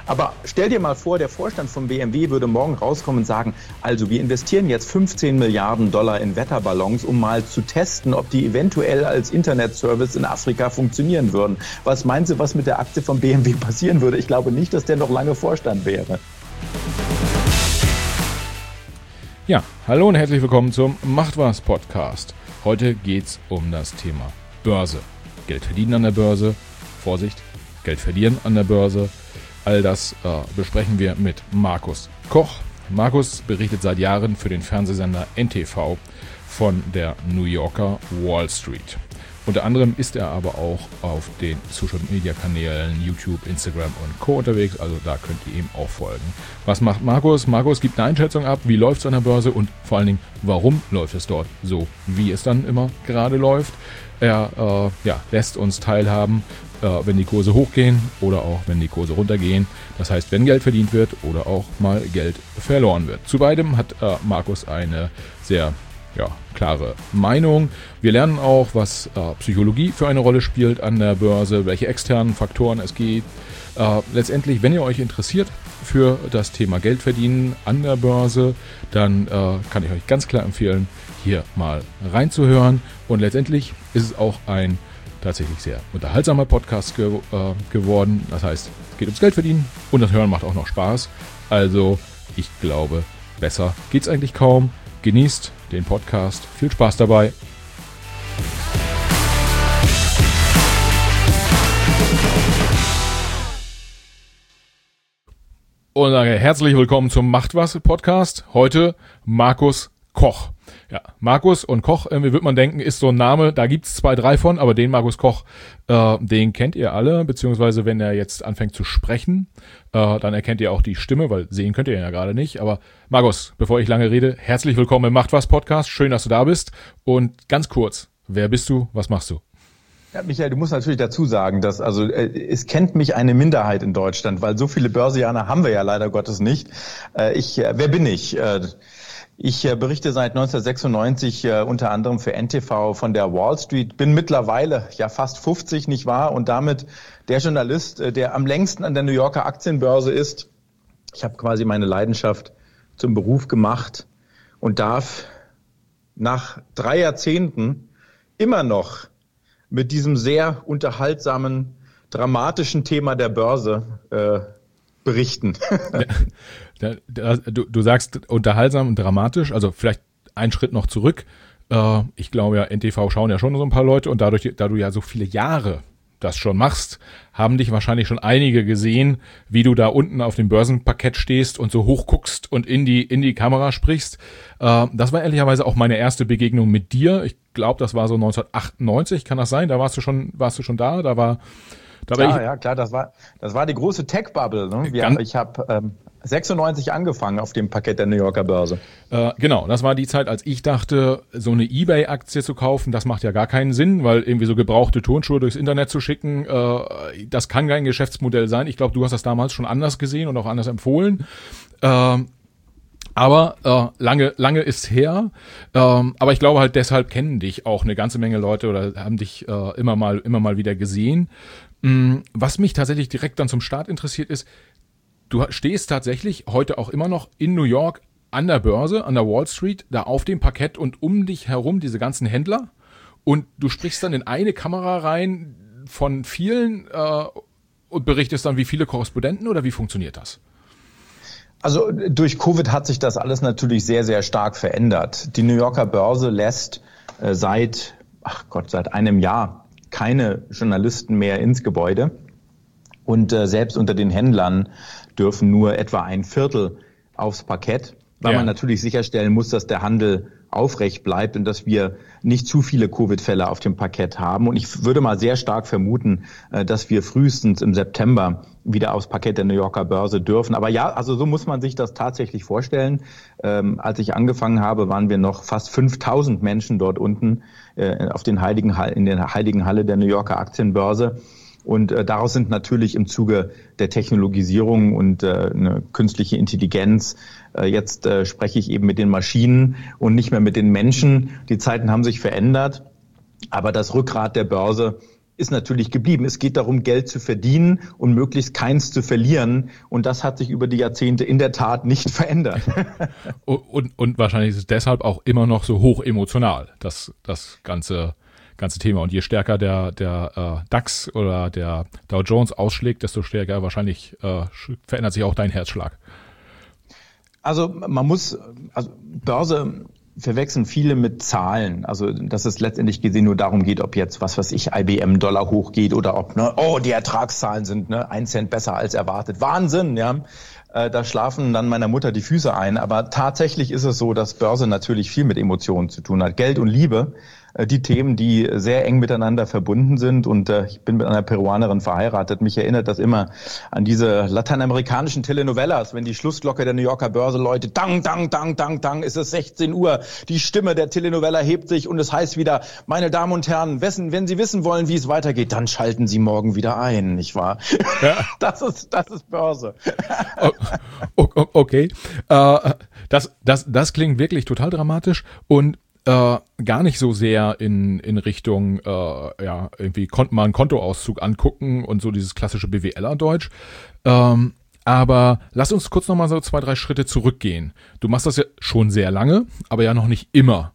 Aber stell dir mal vor, der Vorstand von BMW würde morgen rauskommen und sagen, also wir investieren jetzt 15 Milliarden Dollar in Wetterballons, um mal zu testen, ob die eventuell als Internetservice in Afrika funktionieren würden. Was meinen Sie, was mit der Aktie von BMW passieren würde? Ich glaube nicht, dass der noch lange Vorstand wäre. Ja, hallo und herzlich willkommen zum Macht was Podcast. Heute geht's um das Thema Börse. Geld verdienen an der Börse, Vorsicht, Geld verlieren an der Börse. All das besprechen wir mit Markus Koch. Markus berichtet seit Jahren für den Fernsehsender NTV von der New Yorker Wall Street. Unter anderem ist er aber auch auf den Social-Media-Kanälen YouTube, Instagram und Co. unterwegs, also da könnt ihr ihm auch folgen. Was macht Markus? Markus gibt eine Einschätzung ab, wie läuft es an der Börse und vor allen Dingen, warum läuft es dort so, wie es dann immer gerade läuft. Er lässt uns teilhaben, wenn die Kurse hochgehen oder auch wenn die Kurse runtergehen. Das heißt, wenn Geld verdient wird oder auch mal Geld verloren wird. Zu beidem hat Markus eine sehr klare Meinung. Wir lernen auch, was Psychologie für eine Rolle spielt an der Börse, welche externen Faktoren es gibt. Letztendlich, wenn ihr euch interessiert für das Thema Geld verdienen an der Börse, dann kann ich euch ganz klar empfehlen, hier mal reinzuhören. Und letztendlich ist es auch ein tatsächlich sehr unterhaltsamer Podcast geworden. Das heißt, es geht ums Geld verdienen und das Hören macht auch noch Spaß. Also ich glaube, besser geht's eigentlich kaum. Genießt den Podcast. Viel Spaß dabei. Und sage herzlich willkommen zum Macht was Podcast. Heute Markus Koch. Ja, Markus und Koch, wie würde man denken, ist so ein Name, da gibt's 2, 3 von, aber den Markus Koch, den kennt ihr alle, beziehungsweise wenn er jetzt anfängt zu sprechen, dann erkennt ihr auch die Stimme, weil sehen könnt ihr ihn ja gerade nicht. Aber Markus, bevor ich lange rede, herzlich willkommen im Macht was Podcast, schön, dass du da bist. Und ganz kurz, wer bist du, was machst du? Ja, Michael, du musst natürlich dazu sagen, dass es kennt mich eine Minderheit in Deutschland, weil so viele Börsianer haben wir ja leider Gottes nicht. Wer bin ich? Ich berichte seit 1996 unter anderem für NTV von der Wall Street, bin mittlerweile ja fast 50, nicht wahr? Und damit der Journalist, der am längsten an der New Yorker Aktienbörse ist. Ich habe quasi meine Leidenschaft zum Beruf gemacht und darf nach 3 Jahrzehnten immer noch mit diesem sehr unterhaltsamen, dramatischen Thema der Börse berichten. Du sagst unterhaltsam und dramatisch, also vielleicht einen Schritt noch zurück. Ich glaube ja, NTV schauen ja schon so ein paar Leute und da du ja so viele Jahre das schon machst, haben dich wahrscheinlich schon einige gesehen, wie du da unten auf dem Börsenparkett stehst und so hoch guckst und in die Kamera sprichst. Das war ehrlicherweise auch meine erste Begegnung mit dir. Ich glaube, das war so 1998, kann das sein? Da warst du schon da? Klar, das war die große Tech-Bubble. Ne? Ich habe 96 angefangen auf dem Parkett der New Yorker Börse. Genau, das war die Zeit, als ich dachte, so eine eBay-Aktie zu kaufen, das macht ja gar keinen Sinn, weil irgendwie so gebrauchte Turnschuhe durchs Internet zu schicken, das kann kein Geschäftsmodell sein. Ich glaube, du hast das damals schon anders gesehen und auch anders empfohlen. Aber lange ist her. Aber ich glaube halt, deshalb kennen dich auch eine ganze Menge Leute oder haben dich immer mal wieder gesehen. Was mich tatsächlich direkt dann zum Start interessiert ist, du stehst tatsächlich heute auch immer noch in New York an der Börse, an der Wall Street, da auf dem Parkett und um dich herum diese ganzen Händler und du sprichst dann in eine Kamera rein von vielen und berichtest dann, wie viele Korrespondenten oder wie funktioniert das? Also durch Covid hat sich das alles natürlich sehr, sehr stark verändert. Die New Yorker Börse lässt seit einem Jahr keine Journalisten mehr ins Gebäude. Und selbst unter den Händlern dürfen nur etwa 1/4 aufs Parkett, weil man natürlich sicherstellen muss, dass der Handel aufrecht bleibt und dass wir nicht zu viele Covid-Fälle auf dem Parkett haben. Und ich würde mal sehr stark vermuten, dass wir frühestens im September wieder aufs Parkett der New Yorker Börse dürfen. Aber ja, also so muss man sich das tatsächlich vorstellen. Als ich angefangen habe, waren wir noch fast 5000 Menschen dort unten in der heiligen Halle der New Yorker Aktienbörse. Und daraus sind natürlich im Zuge der Technologisierung und eine künstliche Intelligenz, jetzt spreche ich eben mit den Maschinen und nicht mehr mit den Menschen. Die Zeiten haben sich verändert, aber das Rückgrat der Börse ist natürlich geblieben. Es geht darum, Geld zu verdienen und möglichst keins zu verlieren. Und das hat sich über die Jahrzehnte in der Tat nicht verändert. Und wahrscheinlich ist es deshalb auch immer noch so hoch emotional, das ganze Thema. Und je stärker der DAX oder der Dow Jones ausschlägt, desto stärker wahrscheinlich verändert sich auch dein Herzschlag. Also Börse verwechseln viele mit Zahlen. Also, dass es letztendlich gesehen nur darum geht, ob jetzt, was weiß ich, IBM Dollar hochgeht oder ob, die Ertragszahlen sind, 1 Cent besser als erwartet. Wahnsinn, ja. Da schlafen dann meiner Mutter die Füße ein. Aber tatsächlich ist es so, dass Börse natürlich viel mit Emotionen zu tun hat. Geld und Liebe, die Themen, die sehr eng miteinander verbunden sind. Und ich bin mit einer Peruanerin verheiratet. Mich erinnert das immer an diese lateinamerikanischen Telenovelas, wenn die Schlussglocke der New Yorker Börse läutet. Dang, dang, dang, dang, dang, ist es 16 Uhr. Die Stimme der Telenovela hebt sich und es heißt wieder, meine Damen und Herren, wenn Sie wissen wollen, wie es weitergeht, dann schalten Sie morgen wieder ein, nicht wahr? Ja. Das ist Börse. Okay. Das klingt wirklich total dramatisch und gar nicht so sehr in Richtung irgendwie konnte man einen Kontoauszug angucken und so dieses klassische BWLer-Deutsch. Aber lass uns kurz nochmal so 2, 3 Schritte zurückgehen. Du machst das ja schon sehr lange, aber ja noch nicht immer.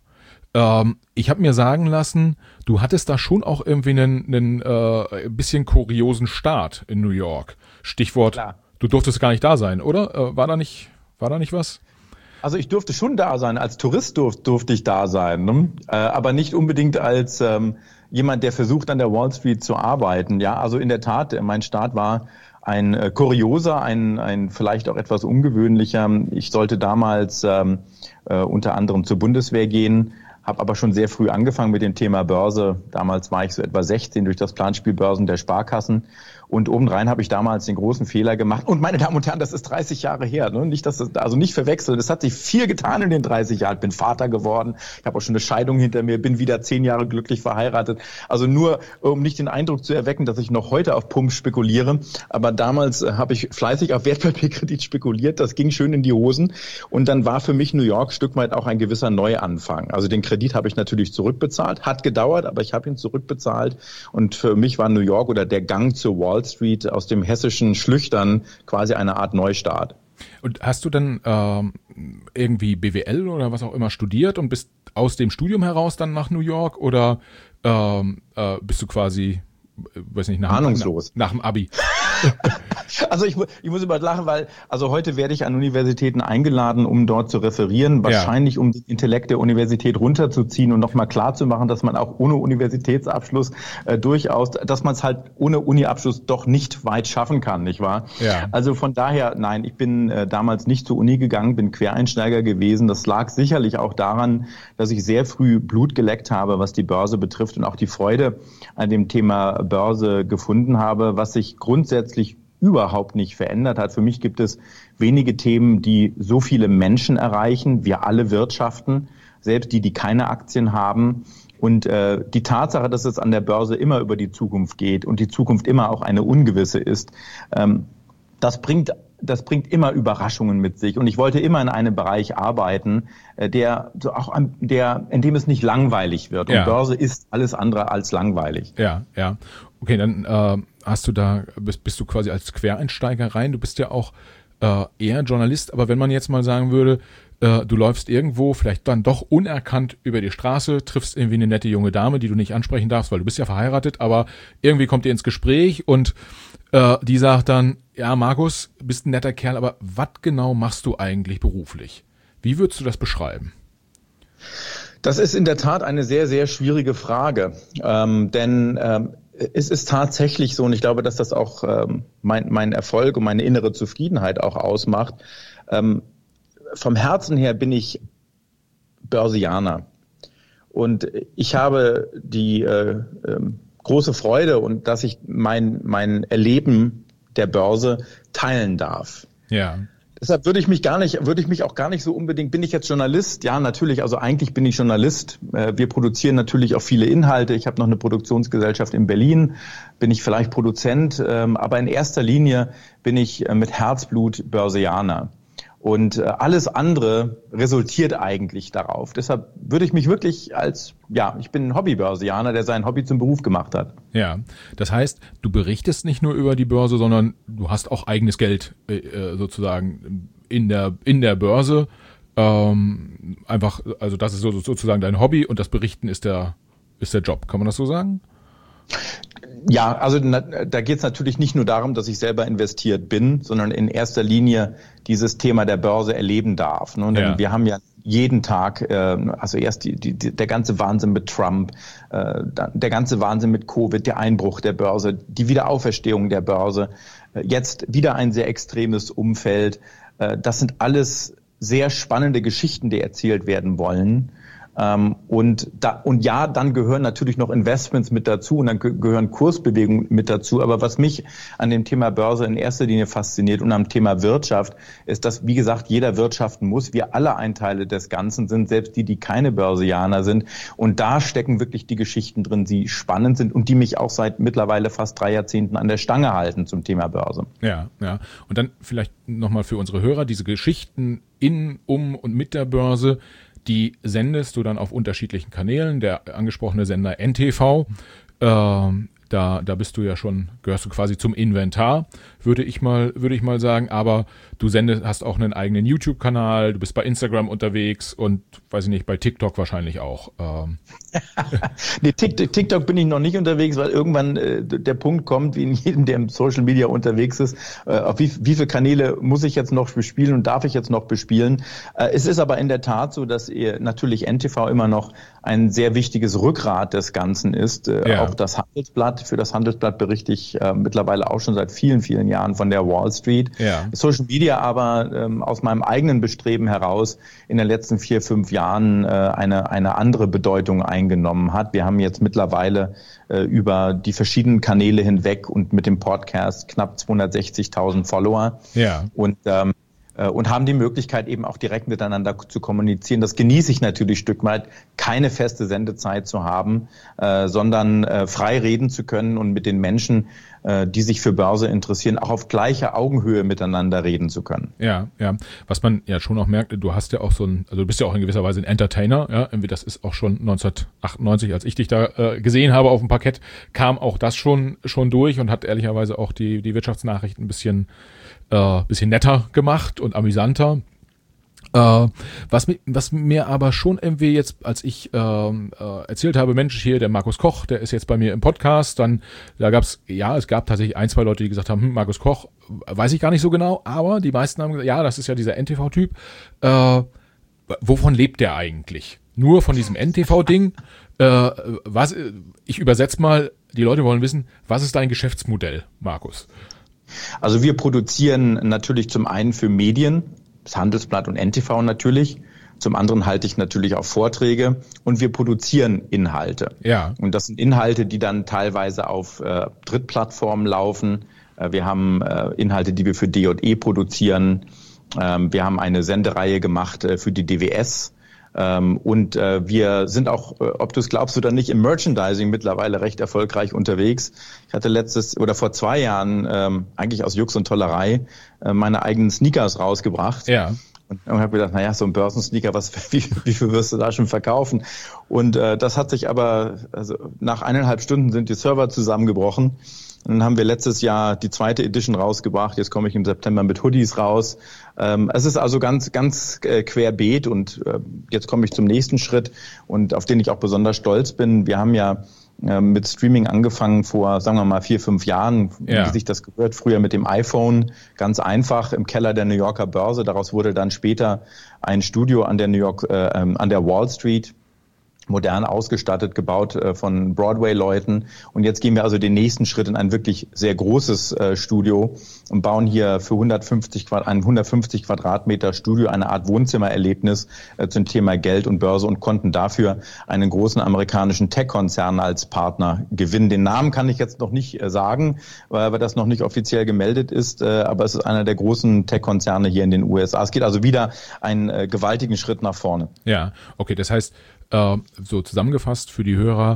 Ich habe mir sagen lassen, du hattest da schon auch irgendwie einen bisschen kuriosen Start in New York. Stichwort, klar. Du durftest gar nicht da sein, oder? War da nicht was? Also ich durfte schon da sein, als Tourist durfte ich da sein, ne? Aber nicht unbedingt als jemand, der versucht, an der Wall Street zu arbeiten. Ja, also in der Tat, mein Start war ein kurioser, ein vielleicht auch etwas ungewöhnlicher. Ich sollte damals unter anderem zur Bundeswehr gehen, habe aber schon sehr früh angefangen mit dem Thema Börse. Damals war ich so etwa 16 durch das Planspiel Börsen der Sparkassen. Und obendrein habe ich damals den großen Fehler gemacht. Und meine Damen und Herren, das ist 30 Jahre her. Ne? Nicht verwechseln. Es hat sich viel getan in den 30 Jahren. Ich bin Vater geworden. Ich habe auch schon eine Scheidung hinter mir. Bin wieder 10 Jahre glücklich verheiratet. Also nur, um nicht den Eindruck zu erwecken, dass ich noch heute auf Pump spekuliere. Aber damals habe ich fleißig auf Wertpapierkredit spekuliert. Das ging schön in die Hosen. Und dann war für mich New York ein Stück weit auch ein gewisser Neuanfang. Also den Kredit habe ich natürlich zurückbezahlt. Hat gedauert, aber ich habe ihn zurückbezahlt. Und für mich war New York oder der Gang zur Wall Street aus dem hessischen Schlüchtern quasi eine Art Neustart. Und hast du dann irgendwie BWL oder was auch immer studiert und bist aus dem Studium heraus dann nach New York oder bist du quasi, weiß nicht, ahnungslos nach dem Abi? Also ich muss über lachen, weil heute werde ich an Universitäten eingeladen, um dort zu referieren, wahrscheinlich um das Intellekt der Universität runterzuziehen und nochmal klar zu machen, dass man auch ohne Universitätsabschluss dass man es halt ohne Uni-Abschluss doch nicht weit schaffen kann, nicht wahr? Ja. Also von daher, nein, ich bin damals nicht zur Uni gegangen, bin Quereinsteiger gewesen. Das lag sicherlich auch daran, dass ich sehr früh Blut geleckt habe, was die Börse betrifft und auch die Freude an dem Thema Börse gefunden habe, was sich grundsätzlich überhaupt nicht verändert hat. Für mich gibt es wenige Themen, die so viele Menschen erreichen. Wir alle wirtschaften, selbst die keine Aktien haben. Und die Tatsache, dass es an der Börse immer über die Zukunft geht und die Zukunft immer auch eine ungewisse ist, das bringt immer Überraschungen mit sich. Und ich wollte immer in einem Bereich arbeiten, in dem es nicht langweilig wird. Und Börse ist alles andere als langweilig. Ja. Okay, dann bist du quasi als Quereinsteiger rein. Du bist ja auch eher Journalist, aber wenn man jetzt mal sagen würde, du läufst irgendwo, vielleicht dann doch unerkannt über die Straße, triffst irgendwie eine nette junge Dame, die du nicht ansprechen darfst, weil du bist ja verheiratet, aber irgendwie kommt ihr ins Gespräch und die sagt dann, ja Markus, bist ein netter Kerl, aber was genau machst du eigentlich beruflich? Wie würdest du das beschreiben? Das ist in der Tat eine sehr, sehr schwierige Frage, denn es ist tatsächlich so, und ich glaube, dass das auch mein Erfolg und meine innere Zufriedenheit auch ausmacht. Vom Herzen her bin ich Börsianer und ich habe die große Freude und dass ich mein Erleben der Börse teilen darf. Ja. Deshalb würde ich mich auch gar nicht so unbedingt, bin ich jetzt Journalist? Ja, natürlich, also eigentlich bin ich Journalist. Wir produzieren natürlich auch viele Inhalte. Ich habe noch eine Produktionsgesellschaft in Berlin, bin ich vielleicht Produzent, aber in erster Linie bin ich mit Herzblut Börsianer. Und alles andere resultiert eigentlich darauf. Deshalb würde ich mich wirklich ich bin ein Hobbybörsianer, der sein Hobby zum Beruf gemacht hat. Ja, das heißt, du berichtest nicht nur über die Börse, sondern du hast auch eigenes Geld sozusagen in der Börse. Einfach, also das ist sozusagen dein Hobby und das Berichten ist der Job. Kann man das so sagen? Ja, also da geht es natürlich nicht nur darum, dass ich selber investiert bin, sondern in erster Linie dieses Thema der Börse erleben darf. Ne? Denn wir haben ja jeden Tag, also erst der ganze Wahnsinn mit Trump, der ganze Wahnsinn mit Covid, der Einbruch der Börse, die Wiederauferstehung der Börse, jetzt wieder ein sehr extremes Umfeld. Das sind alles sehr spannende Geschichten, die erzählt werden wollen. Und dann gehören natürlich noch Investments mit dazu und dann gehören Kursbewegungen mit dazu. Aber was mich an dem Thema Börse in erster Linie fasziniert und am Thema Wirtschaft ist, dass, wie gesagt, jeder wirtschaften muss. Wir alle ein Teil des Ganzen sind, selbst die keine Börsianer sind. Und da stecken wirklich die Geschichten drin, die spannend sind und die mich auch seit mittlerweile fast 3 Jahrzehnten an der Stange halten zum Thema Börse. Ja. Und dann vielleicht nochmal für unsere Hörer, diese Geschichten in, um und mit der Börse, die sendest du dann auf unterschiedlichen Kanälen. Der angesprochene Sender NTV, da bist du ja schon, gehörst du quasi zum Inventar, würde ich mal sagen. Aber du hast auch einen eigenen YouTube-Kanal, du bist bei Instagram unterwegs und, weiß ich nicht, bei TikTok wahrscheinlich auch. Nee, TikTok bin ich noch nicht unterwegs, weil irgendwann der Punkt kommt, wie in jedem, der im Social Media unterwegs ist, auf wie viele Kanäle muss ich jetzt noch bespielen und darf ich jetzt noch bespielen. Es ist aber in der Tat so, dass natürlich NTV immer noch ein sehr wichtiges Rückgrat des Ganzen ist. Auch das Handelsblatt, für das Handelsblatt berichte ich mittlerweile auch schon seit vielen, vielen Jahren von der Wall Street. Ja. Social Media aber aus meinem eigenen Bestreben heraus in den letzten 4-5 Jahren eine andere Bedeutung eingenommen hat. Wir haben jetzt mittlerweile über die verschiedenen Kanäle hinweg und mit dem Podcast knapp 260.000 Follower. Ja. Und haben die Möglichkeit eben auch direkt miteinander zu kommunizieren. Das genieße ich natürlich ein Stück weit, keine feste Sendezeit zu haben, sondern frei reden zu können und mit den Menschen, die sich für Börse interessieren, auch auf gleicher Augenhöhe miteinander reden zu können. Ja. Was man ja schon auch merkt, du hast ja auch also du bist ja auch in gewisser Weise ein Entertainer, ja. Irgendwie das ist auch schon 1998, als ich dich da gesehen habe auf dem Parkett, kam auch das schon durch und hat ehrlicherweise auch die Wirtschaftsnachrichten ein bisschen netter gemacht und amüsanter. Was mir aber schon irgendwie jetzt, als ich erzählt habe, Mensch, hier der Markus Koch, der ist jetzt bei mir im Podcast, es gab tatsächlich 1-2 Leute, die gesagt haben, Markus Koch, weiß ich gar nicht so genau, aber die meisten haben gesagt, ja, das ist ja dieser NTV-Typ. Wovon lebt der eigentlich? Nur von diesem NTV-Ding? Ich übersetze mal, die Leute wollen wissen, was ist dein Geschäftsmodell, Markus? Also wir produzieren natürlich zum einen für Medien, das Handelsblatt und NTV natürlich. Zum anderen halte ich natürlich auch Vorträge und wir produzieren Inhalte. Ja. Und das sind Inhalte, die dann teilweise auf Drittplattformen laufen. Wir haben Inhalte, die wir für D&E produzieren. Wir haben eine Sendereihe gemacht für die DWS. Und wir sind auch, ob du es glaubst oder nicht, im Merchandising mittlerweile recht erfolgreich unterwegs. Ich hatte vor 2 Jahren eigentlich aus Jux und Tollerei meine eigenen Sneakers rausgebracht. Ja. Und habe gedacht, naja, so ein Börsensneaker, wie viel wirst du da schon verkaufen? Und das hat sich aber, also nach 1,5 Stunden sind die Server zusammengebrochen. Und dann haben wir letztes Jahr die 2. Edition rausgebracht. Jetzt komme ich im September mit Hoodies raus. Es ist also ganz querbeet und jetzt komme ich zum nächsten Schritt und auf den ich auch besonders stolz bin. Wir haben ja mit Streaming angefangen vor, sagen wir mal, 4-5 Jahren, wie sich das gehört. Früher mit dem iPhone, ganz einfach im Keller der New Yorker Börse. Daraus wurde dann später ein Studio an der Wall Street, modern ausgestattet, gebaut von Broadway-Leuten. Und jetzt gehen wir also den nächsten Schritt in ein wirklich sehr großes Studio und bauen hier für 150 Quadratmeter Studio eine Art Wohnzimmererlebnis zum Thema Geld und Börse und konnten dafür einen großen amerikanischen Tech-Konzern als Partner gewinnen. Den Namen kann ich jetzt noch nicht sagen, weil das noch nicht offiziell gemeldet ist, aber es ist einer der großen Tech-Konzerne hier in den USA. Es geht also wieder einen gewaltigen Schritt nach vorne. Ja, okay, das heißt, so zusammengefasst für die Hörer,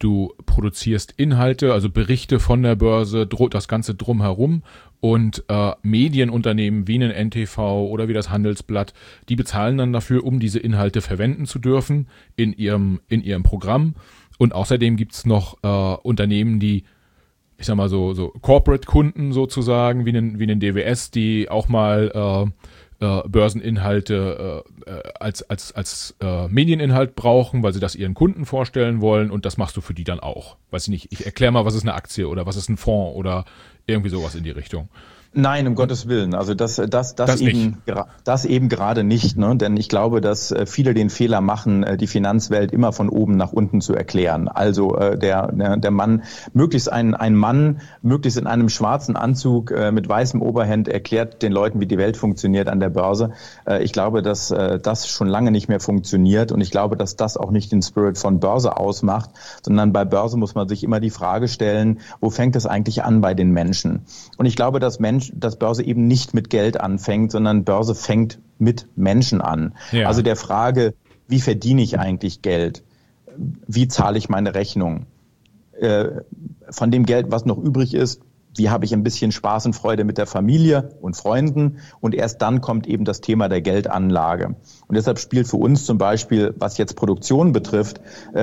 du produzierst Inhalte, also Berichte von der Börse, das Ganze drumherum und Medienunternehmen wie ein NTV oder wie das Handelsblatt, die bezahlen dann dafür, um diese Inhalte verwenden zu dürfen in ihrem Programm. Und außerdem gibt's noch Unternehmen, die, ich sag mal so Corporate-Kunden sozusagen, wie einen DWS, die auch mal Börseninhalte als Medieninhalt brauchen, weil sie das ihren Kunden vorstellen wollen, und das machst du für die dann auch. Weiß ich nicht, ich erkläre mal, was ist eine Aktie oder was ist ein Fonds oder irgendwie sowas in die Richtung. Nein, um Gottes Willen. Also das eben gerade nicht, ne? Denn ich glaube, dass viele den Fehler machen, die Finanzwelt immer von oben nach unten zu erklären. Also der Mann, möglichst ein Mann, möglichst in einem schwarzen Anzug mit weißem Oberhemd erklärt den Leuten, wie die Welt funktioniert an der Börse. Ich glaube, dass das schon lange nicht mehr funktioniert, und ich glaube, dass das auch nicht den Spirit von Börse ausmacht, sondern bei Börse muss man sich immer die Frage stellen, wo fängt es eigentlich an bei den Menschen? Und ich glaube, dass Börse eben nicht mit Geld anfängt, sondern Börse fängt mit Menschen an. Ja. Also der Frage, wie verdiene ich eigentlich Geld? Wie zahle ich meine Rechnung? Von dem Geld, was noch übrig ist, wie habe ich ein bisschen Spaß und Freude mit der Familie und Freunden? Und erst dann kommt eben das Thema der Geldanlage. Und deshalb spielt für uns zum Beispiel, was jetzt Produktion betrifft,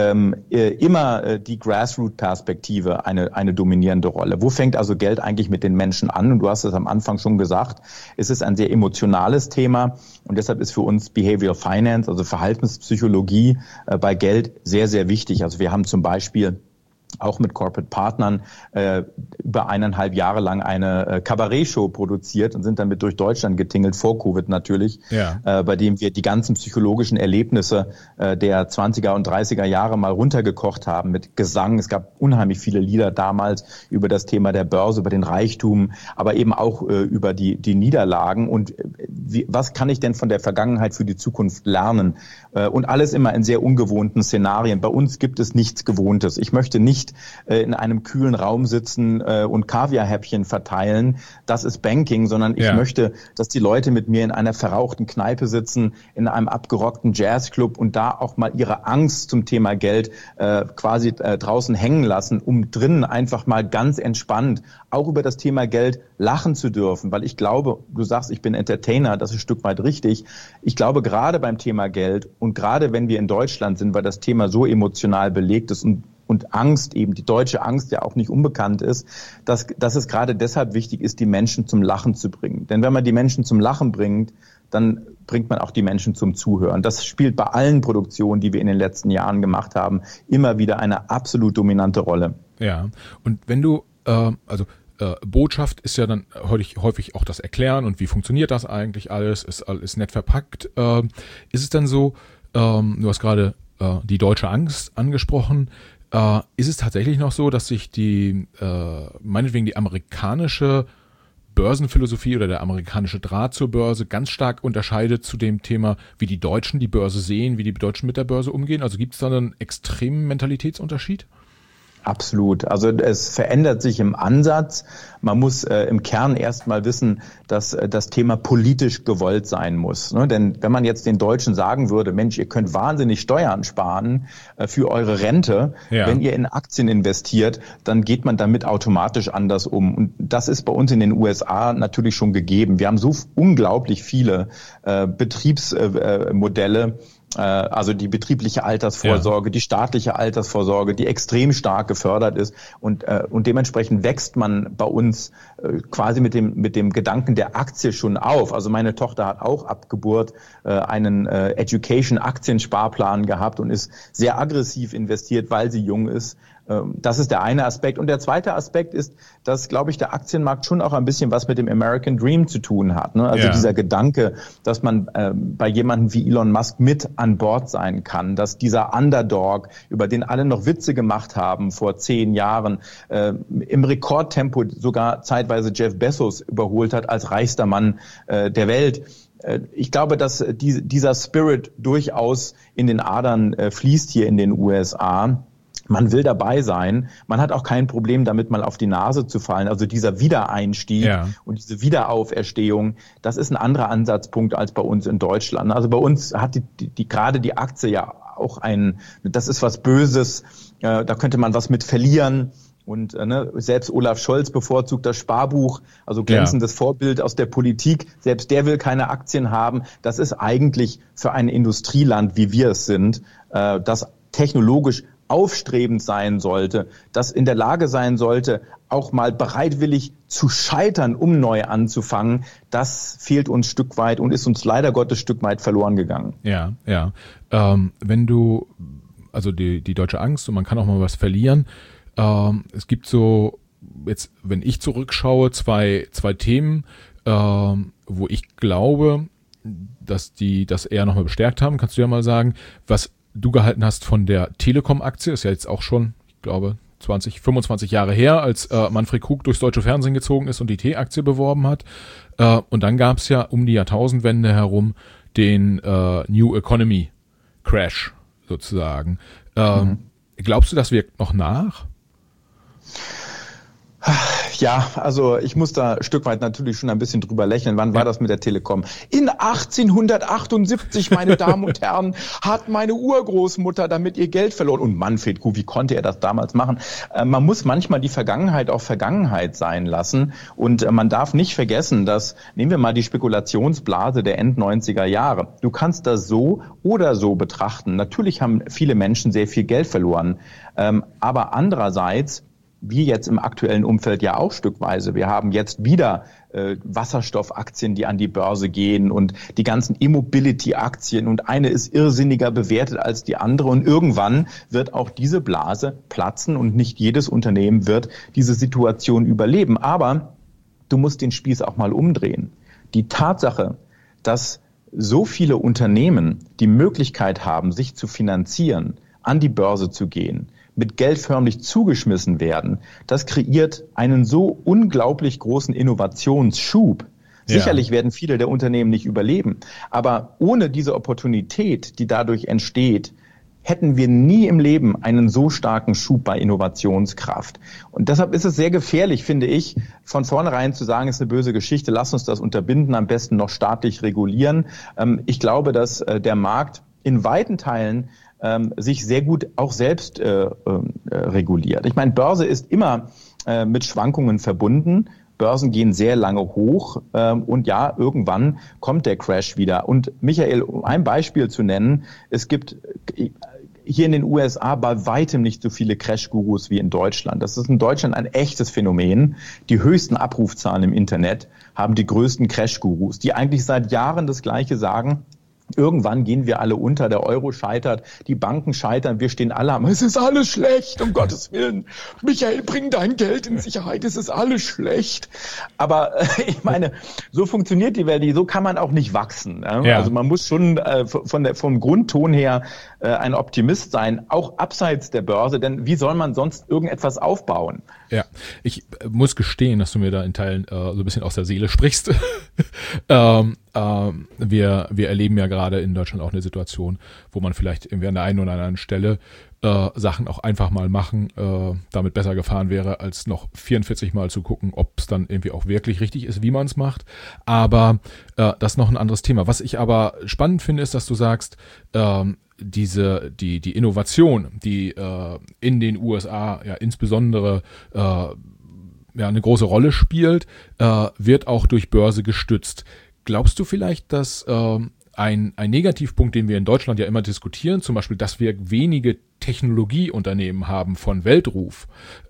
immer die Grassroot-Perspektive eine dominierende Rolle. Wo fängt also Geld eigentlich mit den Menschen an? Und du hast es am Anfang schon gesagt, es ist ein sehr emotionales Thema. Und deshalb ist für uns Behavioral Finance, also Verhaltenspsychologie bei Geld, sehr, sehr wichtig. Also wir haben zum Beispiel auch mit Corporate Partnern über 1,5 Jahre lang eine Kabarett-Show produziert und sind damit durch Deutschland getingelt, vor Covid natürlich, bei dem wir die ganzen psychologischen Erlebnisse der 20er und 30er Jahre mal runtergekocht haben mit Gesang. Es gab unheimlich viele Lieder damals über das Thema der Börse, über den Reichtum, aber eben auch über die Niederlagen und was kann ich denn von der Vergangenheit für die Zukunft lernen? Und alles immer in sehr ungewohnten Szenarien. Bei uns gibt es nichts Gewohntes. Ich möchte nicht in einem kühlen Raum sitzen und Kaviarhäppchen verteilen. Das ist Banking, sondern ich möchte, dass die Leute mit mir in einer verrauchten Kneipe sitzen, in einem abgerockten Jazzclub und da auch mal ihre Angst zum Thema Geld quasi draußen hängen lassen, um drinnen einfach mal ganz entspannt auch über das Thema Geld lachen zu dürfen. Weil ich glaube, du sagst, ich bin Entertainer, das ist ein Stück weit richtig. Ich glaube, gerade beim Thema Geld und gerade wenn wir in Deutschland sind, weil das Thema so emotional belegt ist und Angst eben, die deutsche Angst ja auch nicht unbekannt ist, dass es gerade deshalb wichtig ist, die Menschen zum Lachen zu bringen. Denn wenn man die Menschen zum Lachen bringt, dann bringt man auch die Menschen zum Zuhören. Das spielt bei allen Produktionen, die wir in den letzten Jahren gemacht haben, immer wieder eine absolut dominante Rolle. Ja, und wenn du, Botschaft ist ja dann häufig auch das Erklären und wie funktioniert das eigentlich alles, ist alles nett verpackt. Ist es dann so, du hast gerade die deutsche Angst angesprochen, ist es tatsächlich noch so, dass sich meinetwegen die amerikanische Börsenphilosophie oder der amerikanische Draht zur Börse ganz stark unterscheidet zu dem Thema, wie die Deutschen die Börse sehen, wie die Deutschen mit der Börse umgehen? Also gibt es da einen extremen Mentalitätsunterschied? Absolut. Also es verändert sich im Ansatz. Man muss im Kern erstmal wissen, dass das Thema politisch gewollt sein muss. Ne? Denn wenn man jetzt den Deutschen sagen würde, Mensch, ihr könnt wahnsinnig Steuern sparen für eure Rente, wenn ihr in Aktien investiert, dann geht man damit automatisch anders um. Und das ist bei uns in den USA natürlich schon gegeben. Wir haben so unglaublich viele Betriebsmodelle, also die betriebliche Altersvorsorge, die staatliche Altersvorsorge, die extrem stark gefördert ist und dementsprechend wächst man bei uns quasi mit dem Gedanken der Aktie schon auf. Also meine Tochter hat auch ab Geburt einen Education-Aktiensparplan gehabt und ist sehr aggressiv investiert, weil sie jung ist. Das ist der eine Aspekt. Und der zweite Aspekt ist, dass, glaube ich, der Aktienmarkt schon auch ein bisschen was mit dem American Dream zu tun hat. Ne? Also dieser Gedanke, dass man bei jemandem wie Elon Musk mit an Bord sein kann, dass dieser Underdog, über den alle noch Witze gemacht haben vor 10 Jahren, im Rekordtempo sogar zeitweise Jeff Bezos überholt hat als reichster Mann der Welt. Ich glaube, dass dieser Spirit durchaus in den Adern fließt hier in den USA. Man will dabei sein. Man hat auch kein Problem damit, mal auf die Nase zu fallen. Also dieser Wiedereinstieg und diese Wiederauferstehung, das ist ein anderer Ansatzpunkt als bei uns in Deutschland. Also bei uns hat gerade die Aktie ja auch das ist was Böses, da könnte man was mit verlieren. Und selbst Olaf Scholz bevorzugt das Sparbuch, also glänzendes Vorbild aus der Politik. Selbst der will keine Aktien haben. Das ist eigentlich für ein Industrieland, wie wir es sind, das technologisch aufstrebend sein sollte, das in der Lage sein sollte, auch mal bereitwillig zu scheitern, um neu anzufangen. Das fehlt uns ein Stück weit und ist uns leider Gottes ein Stück weit verloren gegangen. Ja. Wenn du, also die deutsche Angst und man kann auch mal was verlieren. Es gibt so, jetzt, wenn ich zurückschaue, zwei Themen, wo ich glaube, dass die das eher nochmal bestärkt haben. Kannst du ja mal sagen, was du gehalten hast von der Telekom-Aktie, ist ja jetzt auch schon, ich glaube, 25 Jahre her, als Manfred Krug durchs deutsche Fernsehen gezogen ist und die T-Aktie beworben hat. Und dann gab es ja um die Jahrtausendwende herum den New Economy Crash sozusagen. Glaubst du, das wirkt noch nach? Ja, also ich muss da ein Stück weit natürlich schon ein bisschen drüber lächeln. Wann war das mit der Telekom? In 1878, meine Damen und Herren, hat meine Urgroßmutter damit ihr Geld verloren. Und Manfred Krug, wie konnte er das damals machen? Man muss manchmal die Vergangenheit auch Vergangenheit sein lassen. Und man darf nicht vergessen, dass, nehmen wir mal die Spekulationsblase der End-90er Jahre. Du kannst das so oder so betrachten. Natürlich haben viele Menschen sehr viel Geld verloren. Aber andererseits, wir jetzt im aktuellen Umfeld ja auch stückweise. Wir haben jetzt wieder Wasserstoffaktien, die an die Börse gehen und die ganzen E-Mobility-Aktien und eine ist irrsinniger bewertet als die andere und irgendwann wird auch diese Blase platzen und nicht jedes Unternehmen wird diese Situation überleben. Aber du musst den Spieß auch mal umdrehen. Die Tatsache, dass so viele Unternehmen die Möglichkeit haben, sich zu finanzieren, an die Börse zu gehen, mit Geld förmlich zugeschmissen werden, das kreiert einen so unglaublich großen Innovationsschub. Ja. Sicherlich werden viele der Unternehmen nicht überleben, aber ohne diese Opportunität, die dadurch entsteht, hätten wir nie im Leben einen so starken Schub bei Innovationskraft. Und deshalb ist es sehr gefährlich, finde ich, von vornherein zu sagen, es ist eine böse Geschichte, lass uns das unterbinden, am besten noch staatlich regulieren. Ich glaube, dass der Markt in weiten Teilen sich sehr gut auch selbst reguliert. Ich meine, Börse ist immer mit Schwankungen verbunden. Börsen gehen sehr lange hoch und ja, irgendwann kommt der Crash wieder. Und Michael, um ein Beispiel zu nennen, es gibt hier in den USA bei weitem nicht so viele Crash-Gurus wie in Deutschland. Das ist in Deutschland ein echtes Phänomen. Die höchsten Abrufzahlen im Internet haben die größten Crash-Gurus, die eigentlich seit Jahren das Gleiche sagen. Irgendwann gehen wir alle unter, der Euro scheitert, die Banken scheitern, wir stehen alle am, es ist alles schlecht, um Gottes Willen. Michael, bring dein Geld in Sicherheit, es ist alles schlecht. Aber ich meine, so funktioniert die Welt, so kann man auch nicht wachsen. Ja? Also man muss schon vom Grundton her ein Optimist sein, auch abseits der Börse, denn wie soll man sonst irgendetwas aufbauen? Ja, ich muss gestehen, dass du mir da in Teilen so ein bisschen aus der Seele sprichst. Wir erleben ja gerade in Deutschland auch eine Situation, wo man vielleicht irgendwie an der einen oder anderen Stelle Sachen auch einfach mal machen, damit besser gefahren wäre, als noch 44 Mal zu gucken, ob es dann irgendwie auch wirklich richtig ist, wie man es macht. Aber das ist noch ein anderes Thema. Was ich aber spannend finde, ist, dass du sagst, die Innovation, die in den USA ja insbesondere eine große Rolle spielt, wird auch durch Börse gestützt. Glaubst du vielleicht, dass ein Negativpunkt, den wir in Deutschland ja immer diskutieren, zum Beispiel, dass wir wenige Technologieunternehmen haben von Weltruf,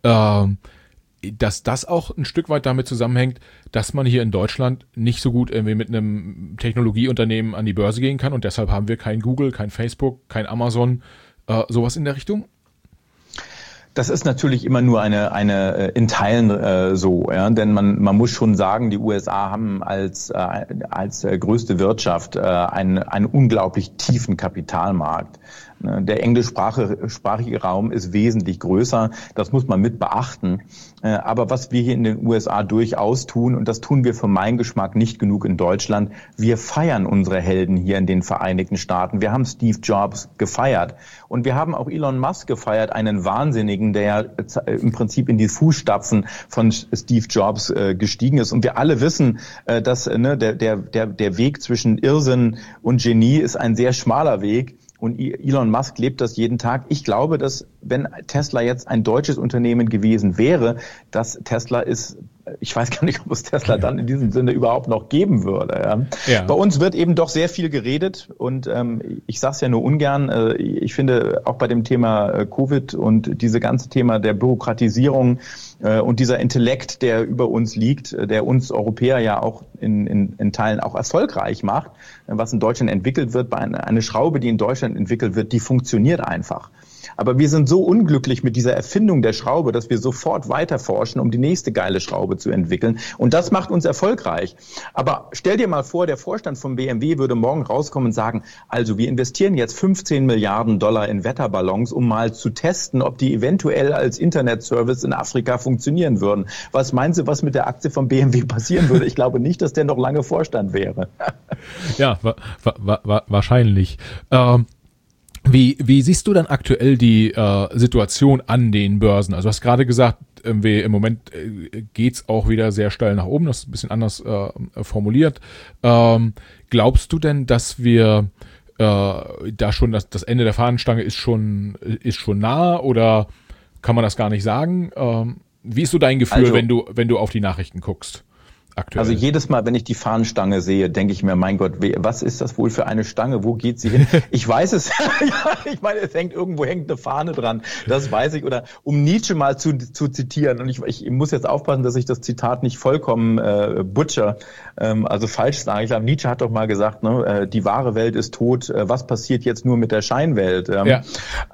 dass das auch ein Stück weit damit zusammenhängt, dass man hier in Deutschland nicht so gut irgendwie mit einem Technologieunternehmen an die Börse gehen kann und deshalb haben wir kein Google, kein Facebook, kein Amazon, sowas in der Richtung? Das ist natürlich immer nur eine in Teilen so, ja, denn man muss schon sagen, die USA haben als größte Wirtschaft einen unglaublich tiefen Kapitalmarkt. Der englischsprachige Raum ist wesentlich größer, das muss man mit beachten. Aber was wir hier in den USA durchaus tun, und das tun wir für meinen Geschmack nicht genug in Deutschland, wir feiern unsere Helden hier in den Vereinigten Staaten. Wir haben Steve Jobs gefeiert und wir haben auch Elon Musk gefeiert, einen Wahnsinnigen, der im Prinzip in die Fußstapfen von Steve Jobs gestiegen ist. Und wir alle wissen, dass der Weg zwischen Irrsinn und Genie ist ein sehr schmaler Weg. und Elon Musk lebt das jeden Tag. Ich glaube, dass wenn Tesla jetzt ein deutsches Unternehmen gewesen wäre, dass Tesla ist, ich weiß gar nicht, ob es Tesla dann in diesem Sinne überhaupt noch geben würde. Ja. Bei uns wird eben doch sehr viel geredet und ich sage es ja nur ungern. Ich finde auch bei dem Thema Covid und diese ganze Thema der Bürokratisierung und dieser Intellekt, der über uns liegt, der uns Europäer ja auch in Teilen auch erfolgreich macht, was in Deutschland entwickelt wird, eine Schraube, die in Deutschland entwickelt wird, die funktioniert einfach. Aber wir sind so unglücklich mit dieser Erfindung der Schraube, dass wir sofort weiterforschen, um die nächste geile Schraube zu entwickeln. Und das macht uns erfolgreich. Aber stell dir mal vor, der Vorstand von BMW würde morgen rauskommen und sagen, also wir investieren jetzt 15 Milliarden Dollar in Wetterballons, um mal zu testen, ob die eventuell als Internetservice in Afrika funktionieren würden. Was meinst du, was mit der Aktie von BMW passieren würde? Ich glaube nicht, dass der noch lange Vorstand wäre. Ja, wahrscheinlich. Wie siehst du dann aktuell die Situation an den Börsen? Also du hast gerade gesagt, im Moment geht's auch wieder sehr steil nach oben, das ist ein bisschen anders formuliert. Glaubst du denn, dass wir da schon das Ende der Fahnenstange ist schon nah oder kann man das gar nicht sagen? Wie ist so dein Gefühl, also, wenn du auf die Nachrichten guckst? Aktuell. Also jedes Mal, wenn ich die Fahnenstange sehe, denke ich mir, mein Gott, was ist das wohl für eine Stange? Wo geht sie hin? Ich weiß es. Ja, ich meine, irgendwo hängt eine Fahne dran. Das weiß ich. Oder um Nietzsche mal zu zitieren. Und ich muss jetzt aufpassen, dass ich das Zitat nicht vollkommen butcher, also falsch sage. Ich glaube, Nietzsche hat doch mal gesagt, ne, die wahre Welt ist tot. Was passiert jetzt nur mit der Scheinwelt? Ja.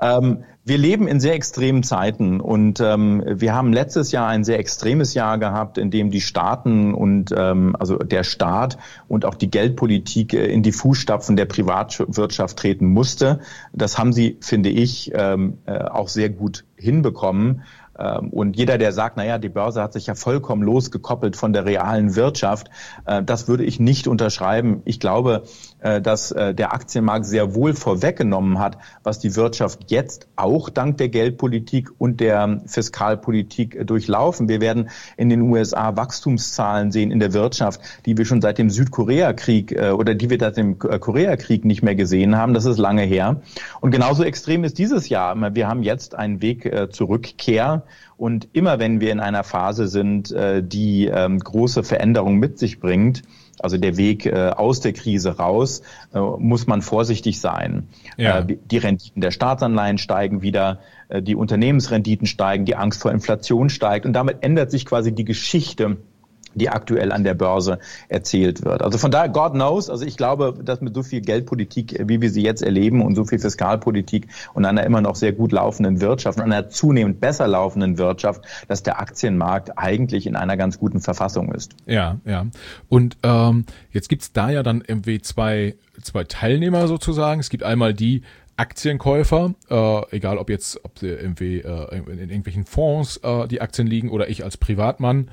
Wir leben in sehr extremen Zeiten und wir haben letztes Jahr ein sehr extremes Jahr gehabt, in dem die Staaten und also der Staat und auch die Geldpolitik in die Fußstapfen der Privatwirtschaft treten musste. Das haben sie, finde ich, auch sehr gut hinbekommen. Und jeder, der sagt, naja, die Börse hat sich ja vollkommen losgekoppelt von der realen Wirtschaft, das würde ich nicht unterschreiben. Ich glaube, dass der Aktienmarkt sehr wohl vorweggenommen hat, was die Wirtschaft jetzt auch dank der Geldpolitik und der Fiskalpolitik durchlaufen. Wir werden in den USA Wachstumszahlen sehen in der Wirtschaft, die wir schon seit dem Südkoreakrieg oder die wir seit dem Koreakrieg nicht mehr gesehen haben. Das ist lange her. Und genauso extrem ist dieses Jahr. Wir haben jetzt einen Weg zur Rückkehr. Und immer wenn wir in einer Phase sind, die große Veränderungen mit sich bringt, also der Weg aus der Krise raus, muss man vorsichtig sein. Ja. Die Renditen der Staatsanleihen steigen wieder, die Unternehmensrenditen steigen, die Angst vor Inflation steigt und damit ändert sich quasi die Geschichte, die aktuell an der Börse erzählt wird. Also von daher, God knows, also ich glaube, dass mit so viel Geldpolitik, wie wir sie jetzt erleben und so viel Fiskalpolitik und einer immer noch sehr gut laufenden Wirtschaft und einer zunehmend besser laufenden Wirtschaft, dass der Aktienmarkt eigentlich in einer ganz guten Verfassung ist. Ja, ja. Und jetzt gibt's da ja dann irgendwie zwei Teilnehmer sozusagen. Es gibt einmal die Aktienkäufer, egal ob sie irgendwie in irgendwelchen Fonds die Aktien liegen oder ich als Privatmann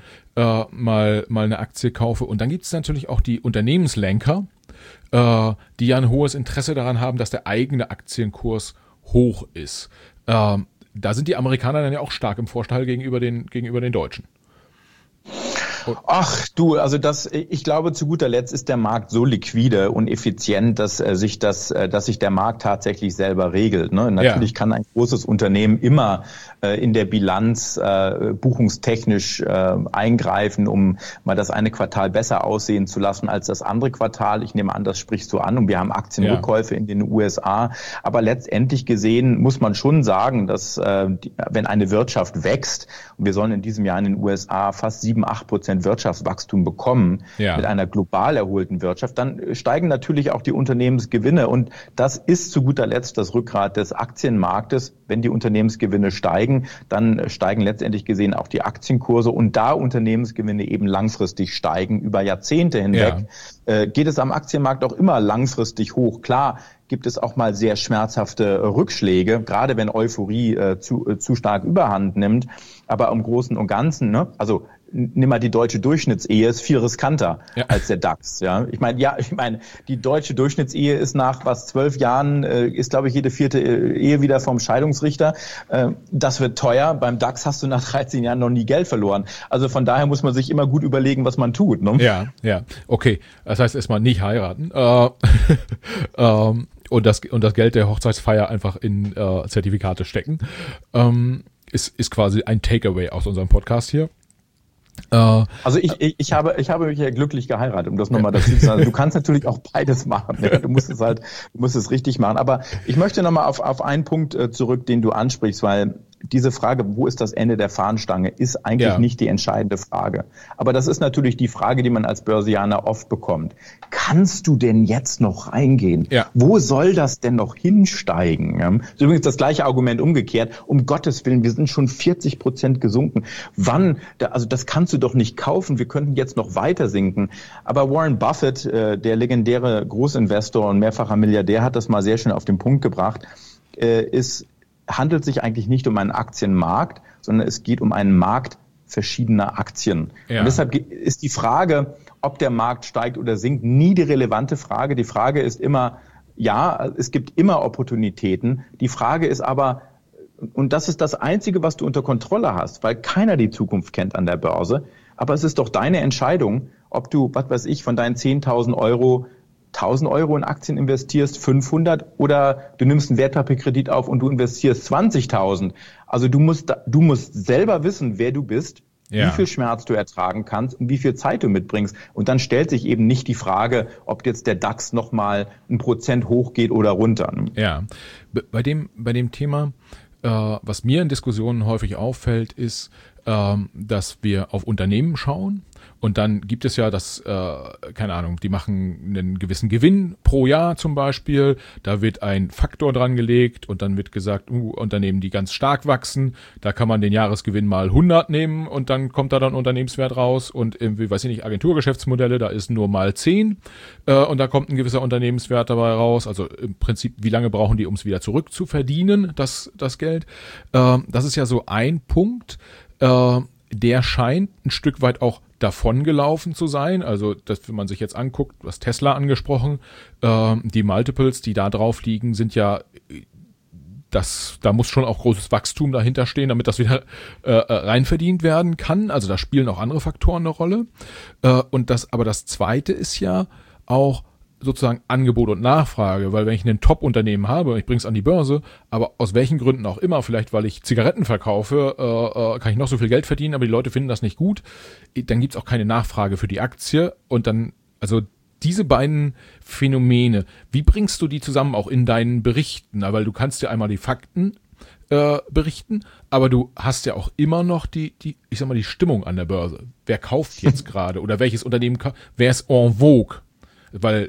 mal eine Aktie kaufe. Und dann gibt es natürlich auch die Unternehmenslenker, die ja ein hohes Interesse daran haben, dass der eigene Aktienkurs hoch ist. Da sind die Amerikaner dann ja auch stark im Vorteil gegenüber den Deutschen. Ach du, also ich glaube, zu guter Letzt ist der Markt so liquide und effizient, dass sich der Markt tatsächlich selber regelt. Ne? Natürlich kann ein großes Unternehmen immer in der Bilanz buchungstechnisch eingreifen, um mal das eine Quartal besser aussehen zu lassen als das andere Quartal. Ich nehme an, das sprichst du an und wir haben Aktienrückkäufe in den USA. Aber letztendlich gesehen muss man schon sagen, dass wenn eine Wirtschaft wächst, und wir sollen in diesem Jahr in den USA fast 7-8% Wirtschaftswachstum bekommen, mit einer global erholten Wirtschaft, dann steigen natürlich auch die Unternehmensgewinne. Und das ist zu guter Letzt das Rückgrat des Aktienmarktes. Wenn die Unternehmensgewinne steigen, dann steigen letztendlich gesehen auch die Aktienkurse. Und da Unternehmensgewinne eben langfristig steigen, über Jahrzehnte hinweg, geht es am Aktienmarkt auch immer langfristig hoch. Klar, gibt es auch mal sehr schmerzhafte Rückschläge, gerade wenn Euphorie zu stark Überhand nimmt. Aber im Großen und Ganzen, ne, also nimm mal die deutsche Durchschnittsehe, ist viel riskanter als der DAX. Ja, ich meine, die deutsche Durchschnittsehe ist nach 12 Jahren ist, glaube ich, jede 4. Ehe wieder vom Scheidungsrichter. Das wird teuer. Beim DAX hast du nach 13 Jahren noch nie Geld verloren. Also von daher muss man sich immer gut überlegen, was man tut. Ne? Ja, okay. Das heißt erstmal nicht heiraten. und das Geld der Hochzeitsfeier einfach in Zertifikate stecken. Ist quasi ein Takeaway aus unserem Podcast hier. Also ich habe mich ja glücklich geheiratet, um das nochmal dazu zu sagen. Du kannst natürlich auch beides machen. Ja? Du musst es richtig machen. Aber ich möchte nochmal auf einen Punkt zurück, den du ansprichst, weil diese Frage, wo ist das Ende der Fahnenstange, ist eigentlich nicht die entscheidende Frage. Aber das ist natürlich die Frage, die man als Börsianer oft bekommt. Kannst du denn jetzt noch reingehen? Ja. Wo soll das denn noch hinsteigen? Ja? Das ist übrigens das gleiche Argument umgekehrt. Um Gottes Willen, wir sind schon 40% gesunken. Wann? Also das kannst du doch nicht kaufen. Wir könnten jetzt noch weiter sinken. Aber Warren Buffett, der legendäre Großinvestor und mehrfacher Milliardär, hat das mal sehr schön auf den Punkt gebracht. Handelt sich eigentlich nicht um einen Aktienmarkt, sondern es geht um einen Markt verschiedener Aktien. Ja. Und deshalb ist die Frage, ob der Markt steigt oder sinkt, nie die relevante Frage. Die Frage ist immer, ja, es gibt immer Opportunitäten. Die Frage ist aber, und das ist das Einzige, was du unter Kontrolle hast, weil keiner die Zukunft kennt an der Börse, aber es ist doch deine Entscheidung, ob du, was weiß ich, von deinen 10.000 Euro 1.000 Euro in Aktien investierst, 500 oder du nimmst einen Wertpapierkredit auf und du investierst 20.000. Also du musst selber wissen, wer du bist, wie viel Schmerz du ertragen kannst und wie viel Zeit du mitbringst. Und dann stellt sich eben nicht die Frage, ob jetzt der DAX nochmal 1% hochgeht oder runter. Ja, bei dem Thema, was mir in Diskussionen häufig auffällt, ist, dass wir auf Unternehmen schauen und dann gibt es ja das, keine Ahnung, die machen einen gewissen Gewinn pro Jahr zum Beispiel, da wird ein Faktor dran gelegt und dann wird gesagt, Unternehmen, die ganz stark wachsen, da kann man den Jahresgewinn mal 100 nehmen und dann kommt da dann Unternehmenswert raus und irgendwie, weiß ich nicht, Agenturgeschäftsmodelle, da ist nur mal 10 und da kommt ein gewisser Unternehmenswert dabei raus, also im Prinzip, wie lange brauchen die, um es wieder zurückzuverdienen, das Geld. Das ist ja so ein Punkt, der scheint ein Stück weit auch davongelaufen zu sein. Also, wenn man sich jetzt anguckt, du hast Tesla angesprochen, die Multiples, die da drauf liegen, sind ja, da muss schon auch großes Wachstum dahinter stehen, damit das wieder reinverdient werden kann. Also da spielen auch andere Faktoren eine Rolle. Aber das Zweite ist ja auch sozusagen Angebot und Nachfrage, weil wenn ich ein Top-Unternehmen habe, ich bringe es an die Börse, aber aus welchen Gründen auch immer, vielleicht weil ich Zigaretten verkaufe, kann ich noch so viel Geld verdienen, aber die Leute finden das nicht gut, dann gibt's auch keine Nachfrage für die Aktie und dann, also diese beiden Phänomene, wie bringst du die zusammen auch in deinen Berichten? Weil du kannst ja einmal die Fakten berichten, aber du hast ja auch immer noch die Stimmung an der Börse. Wer kauft jetzt gerade oder welches Unternehmen, wer ist en vogue? Weil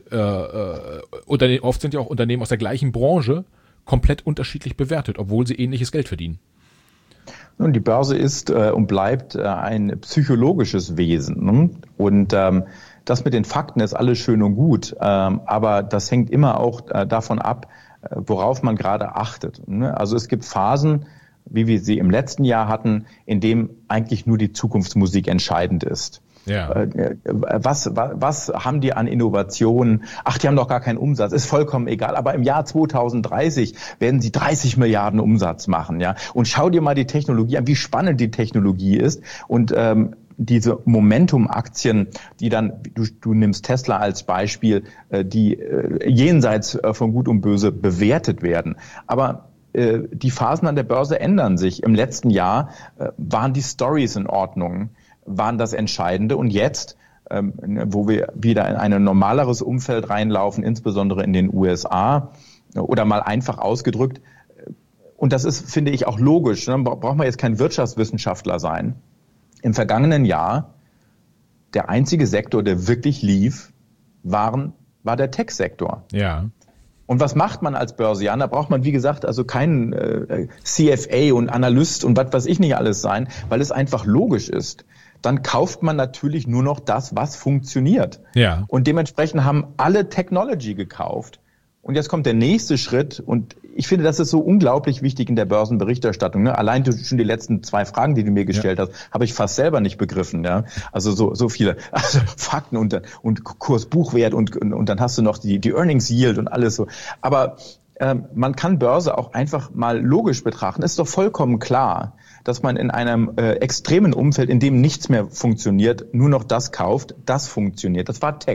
oft sind ja auch Unternehmen aus der gleichen Branche komplett unterschiedlich bewertet, obwohl sie ähnliches Geld verdienen. Nun, die Börse ist und bleibt ein psychologisches Wesen. Ne? Und das mit den Fakten ist alles schön und gut, aber das hängt immer auch davon ab, worauf man gerade achtet. Ne? Also es gibt Phasen, wie wir sie im letzten Jahr hatten, in dem eigentlich nur die Zukunftsmusik entscheidend ist. Ja. Was haben die an Innovationen? Ach, die haben doch gar keinen Umsatz. Ist vollkommen egal. Aber im Jahr 2030 werden sie 30 Milliarden Umsatz machen, ja. Und schau dir mal die Technologie an, wie spannend die Technologie ist. Und diese Momentum-Aktien, die dann, du nimmst Tesla als Beispiel, die jenseits von Gut und Böse bewertet werden. Aber die Phasen an der Börse ändern sich. Im letzten Jahr waren die Stories in Ordnung, waren das Entscheidende. Und jetzt, wo wir wieder in ein normaleres Umfeld reinlaufen, insbesondere in den USA, oder mal einfach ausgedrückt, und das ist, finde ich, auch logisch, dann braucht man jetzt kein Wirtschaftswissenschaftler sein. Im vergangenen Jahr, der einzige Sektor, der wirklich lief, war der Tech-Sektor. Ja. Und was macht man als Börsianer? Braucht man, wie gesagt, also keinen CFA und Analyst und was weiß ich nicht alles sein, weil es einfach logisch ist. Dann kauft man natürlich nur noch das, was funktioniert. Ja. Und dementsprechend haben alle Technology gekauft. Und jetzt kommt der nächste Schritt. Und ich finde, das ist so unglaublich wichtig in der Börsenberichterstattung. Ne? Allein schon die letzten 2 Fragen, die du mir gestellt hast, habe ich fast selber nicht begriffen. Ja? Also so viele Fakten und Kursbuchwert und dann hast du noch die Earnings Yield und alles so. Aber man kann Börse auch einfach mal logisch betrachten. Es ist doch vollkommen klar, dass man in einem extremen Umfeld, in dem nichts mehr funktioniert, nur noch das kauft, das funktioniert. Das war Tech.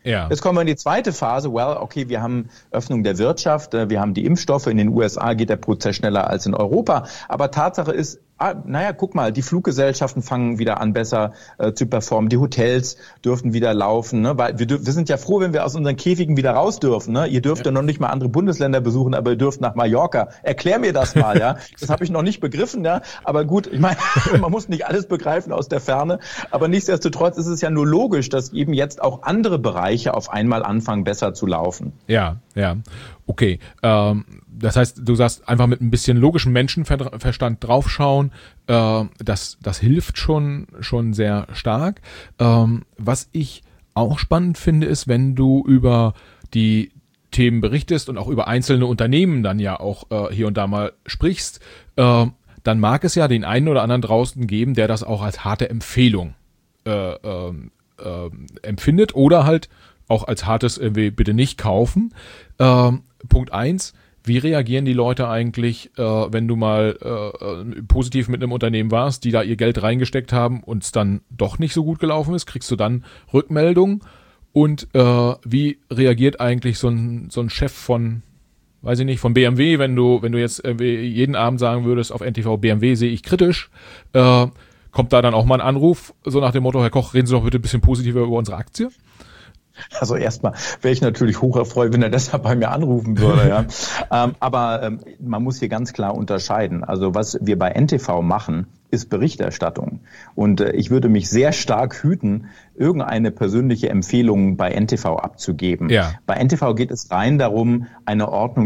Ja. Jetzt kommen wir in die zweite Phase. Okay, wir haben Öffnung der Wirtschaft, wir haben die Impfstoffe. In den USA geht der Prozess schneller als in Europa. Aber Tatsache ist, guck mal, die Fluggesellschaften fangen wieder an, besser zu performen. Die Hotels dürfen wieder laufen, ne? Weil wir sind ja froh, wenn wir aus unseren Käfigen wieder raus dürfen. Ne? Ihr dürft ja noch nicht mal andere Bundesländer besuchen, aber ihr dürft nach Mallorca. Erklär mir das mal, ja. Das habe ich noch nicht begriffen, ja. Aber gut, ich meine, man muss nicht alles begreifen aus der Ferne. Aber nichtsdestotrotz ist es ja nur logisch, dass eben jetzt auch andere Bereiche auf einmal anfangen, besser zu laufen. Ja. Okay. Das heißt, du sagst, einfach mit ein bisschen logischem Menschenverstand draufschauen, das hilft schon sehr stark. Was ich auch spannend finde, ist, wenn du über die Themen berichtest und auch über einzelne Unternehmen dann ja auch hier und da mal sprichst, dann mag es ja den einen oder anderen draußen geben, der das auch als harte Empfehlung empfindet oder halt auch als hartes irgendwie bitte nicht kaufen. Punkt 1, wie reagieren die Leute eigentlich, wenn du mal positiv mit einem Unternehmen warst, die da ihr Geld reingesteckt haben und es dann doch nicht so gut gelaufen ist? Kriegst du dann Rückmeldungen? Und wie reagiert eigentlich so ein Chef von, weiß ich nicht, von BMW, wenn du jetzt jeden Abend sagen würdest, auf NTV BMW sehe ich kritisch, kommt da dann auch mal ein Anruf, so nach dem Motto, Herr Koch, reden Sie doch bitte ein bisschen positiver über unsere Aktie? Also erstmal wäre ich natürlich hoch erfreut, wenn er deshalb bei mir anrufen würde. Ja. Aber man muss hier ganz klar unterscheiden. Also was wir bei NTV machen, ist Berichterstattung. Und ich würde mich sehr stark hüten, irgendeine persönliche Empfehlung bei NTV abzugeben. Ja. Bei NTV geht es rein darum, eine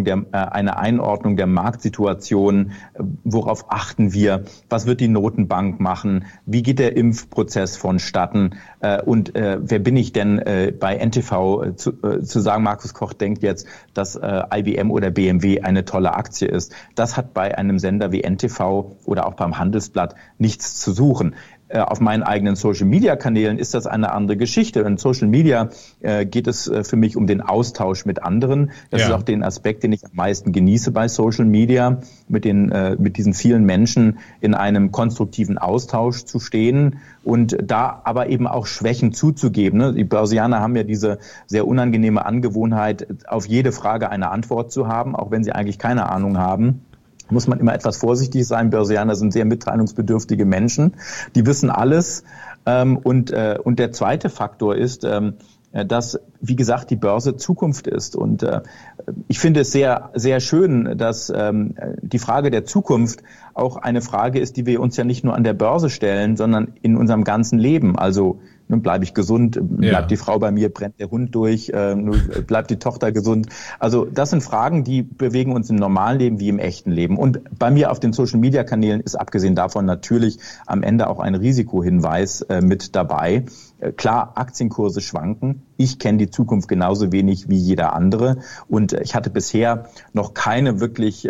Einordnung der Marktsituation, worauf achten wir, was wird die Notenbank machen, wie geht der Impfprozess vonstatten und wer bin ich denn bei NTV zu sagen, Markus Koch denkt jetzt, dass IBM oder BMW eine tolle Aktie ist. Das hat bei einem Sender wie NTV oder auch beim Handelsblatt nichts zu suchen. Auf meinen eigenen Social-Media-Kanälen ist das eine andere Geschichte. In Social Media geht es für mich um den Austausch mit anderen. Das ist auch den Aspekt, den ich am meisten genieße bei Social Media, mit diesen vielen Menschen in einem konstruktiven Austausch zu stehen und da aber eben auch Schwächen zuzugeben. Ne? Die Börsianer haben ja diese sehr unangenehme Angewohnheit, auf jede Frage eine Antwort zu haben, auch wenn sie eigentlich keine Ahnung haben. Muss man immer etwas vorsichtig sein. Börsianer sind sehr mitteilungsbedürftige Menschen. Die wissen alles. Und der zweite Faktor ist, dass, wie gesagt, die Börse Zukunft ist. Und ich finde es sehr, sehr schön, dass die Frage der Zukunft auch eine Frage ist, die wir uns ja nicht nur an der Börse stellen, sondern in unserem ganzen Leben. Also bleibe ich gesund, bleibt die Frau bei mir, brennt der Hund durch, bleibt die Tochter gesund. Also das sind Fragen, die bewegen uns im normalen Leben wie im echten Leben. Und bei mir auf den Social-Media-Kanälen ist abgesehen davon natürlich am Ende auch ein Risikohinweis mit dabei. Klar, Aktienkurse schwanken. Ich kenne die Zukunft genauso wenig wie jeder andere. Und ich hatte bisher noch keine wirklich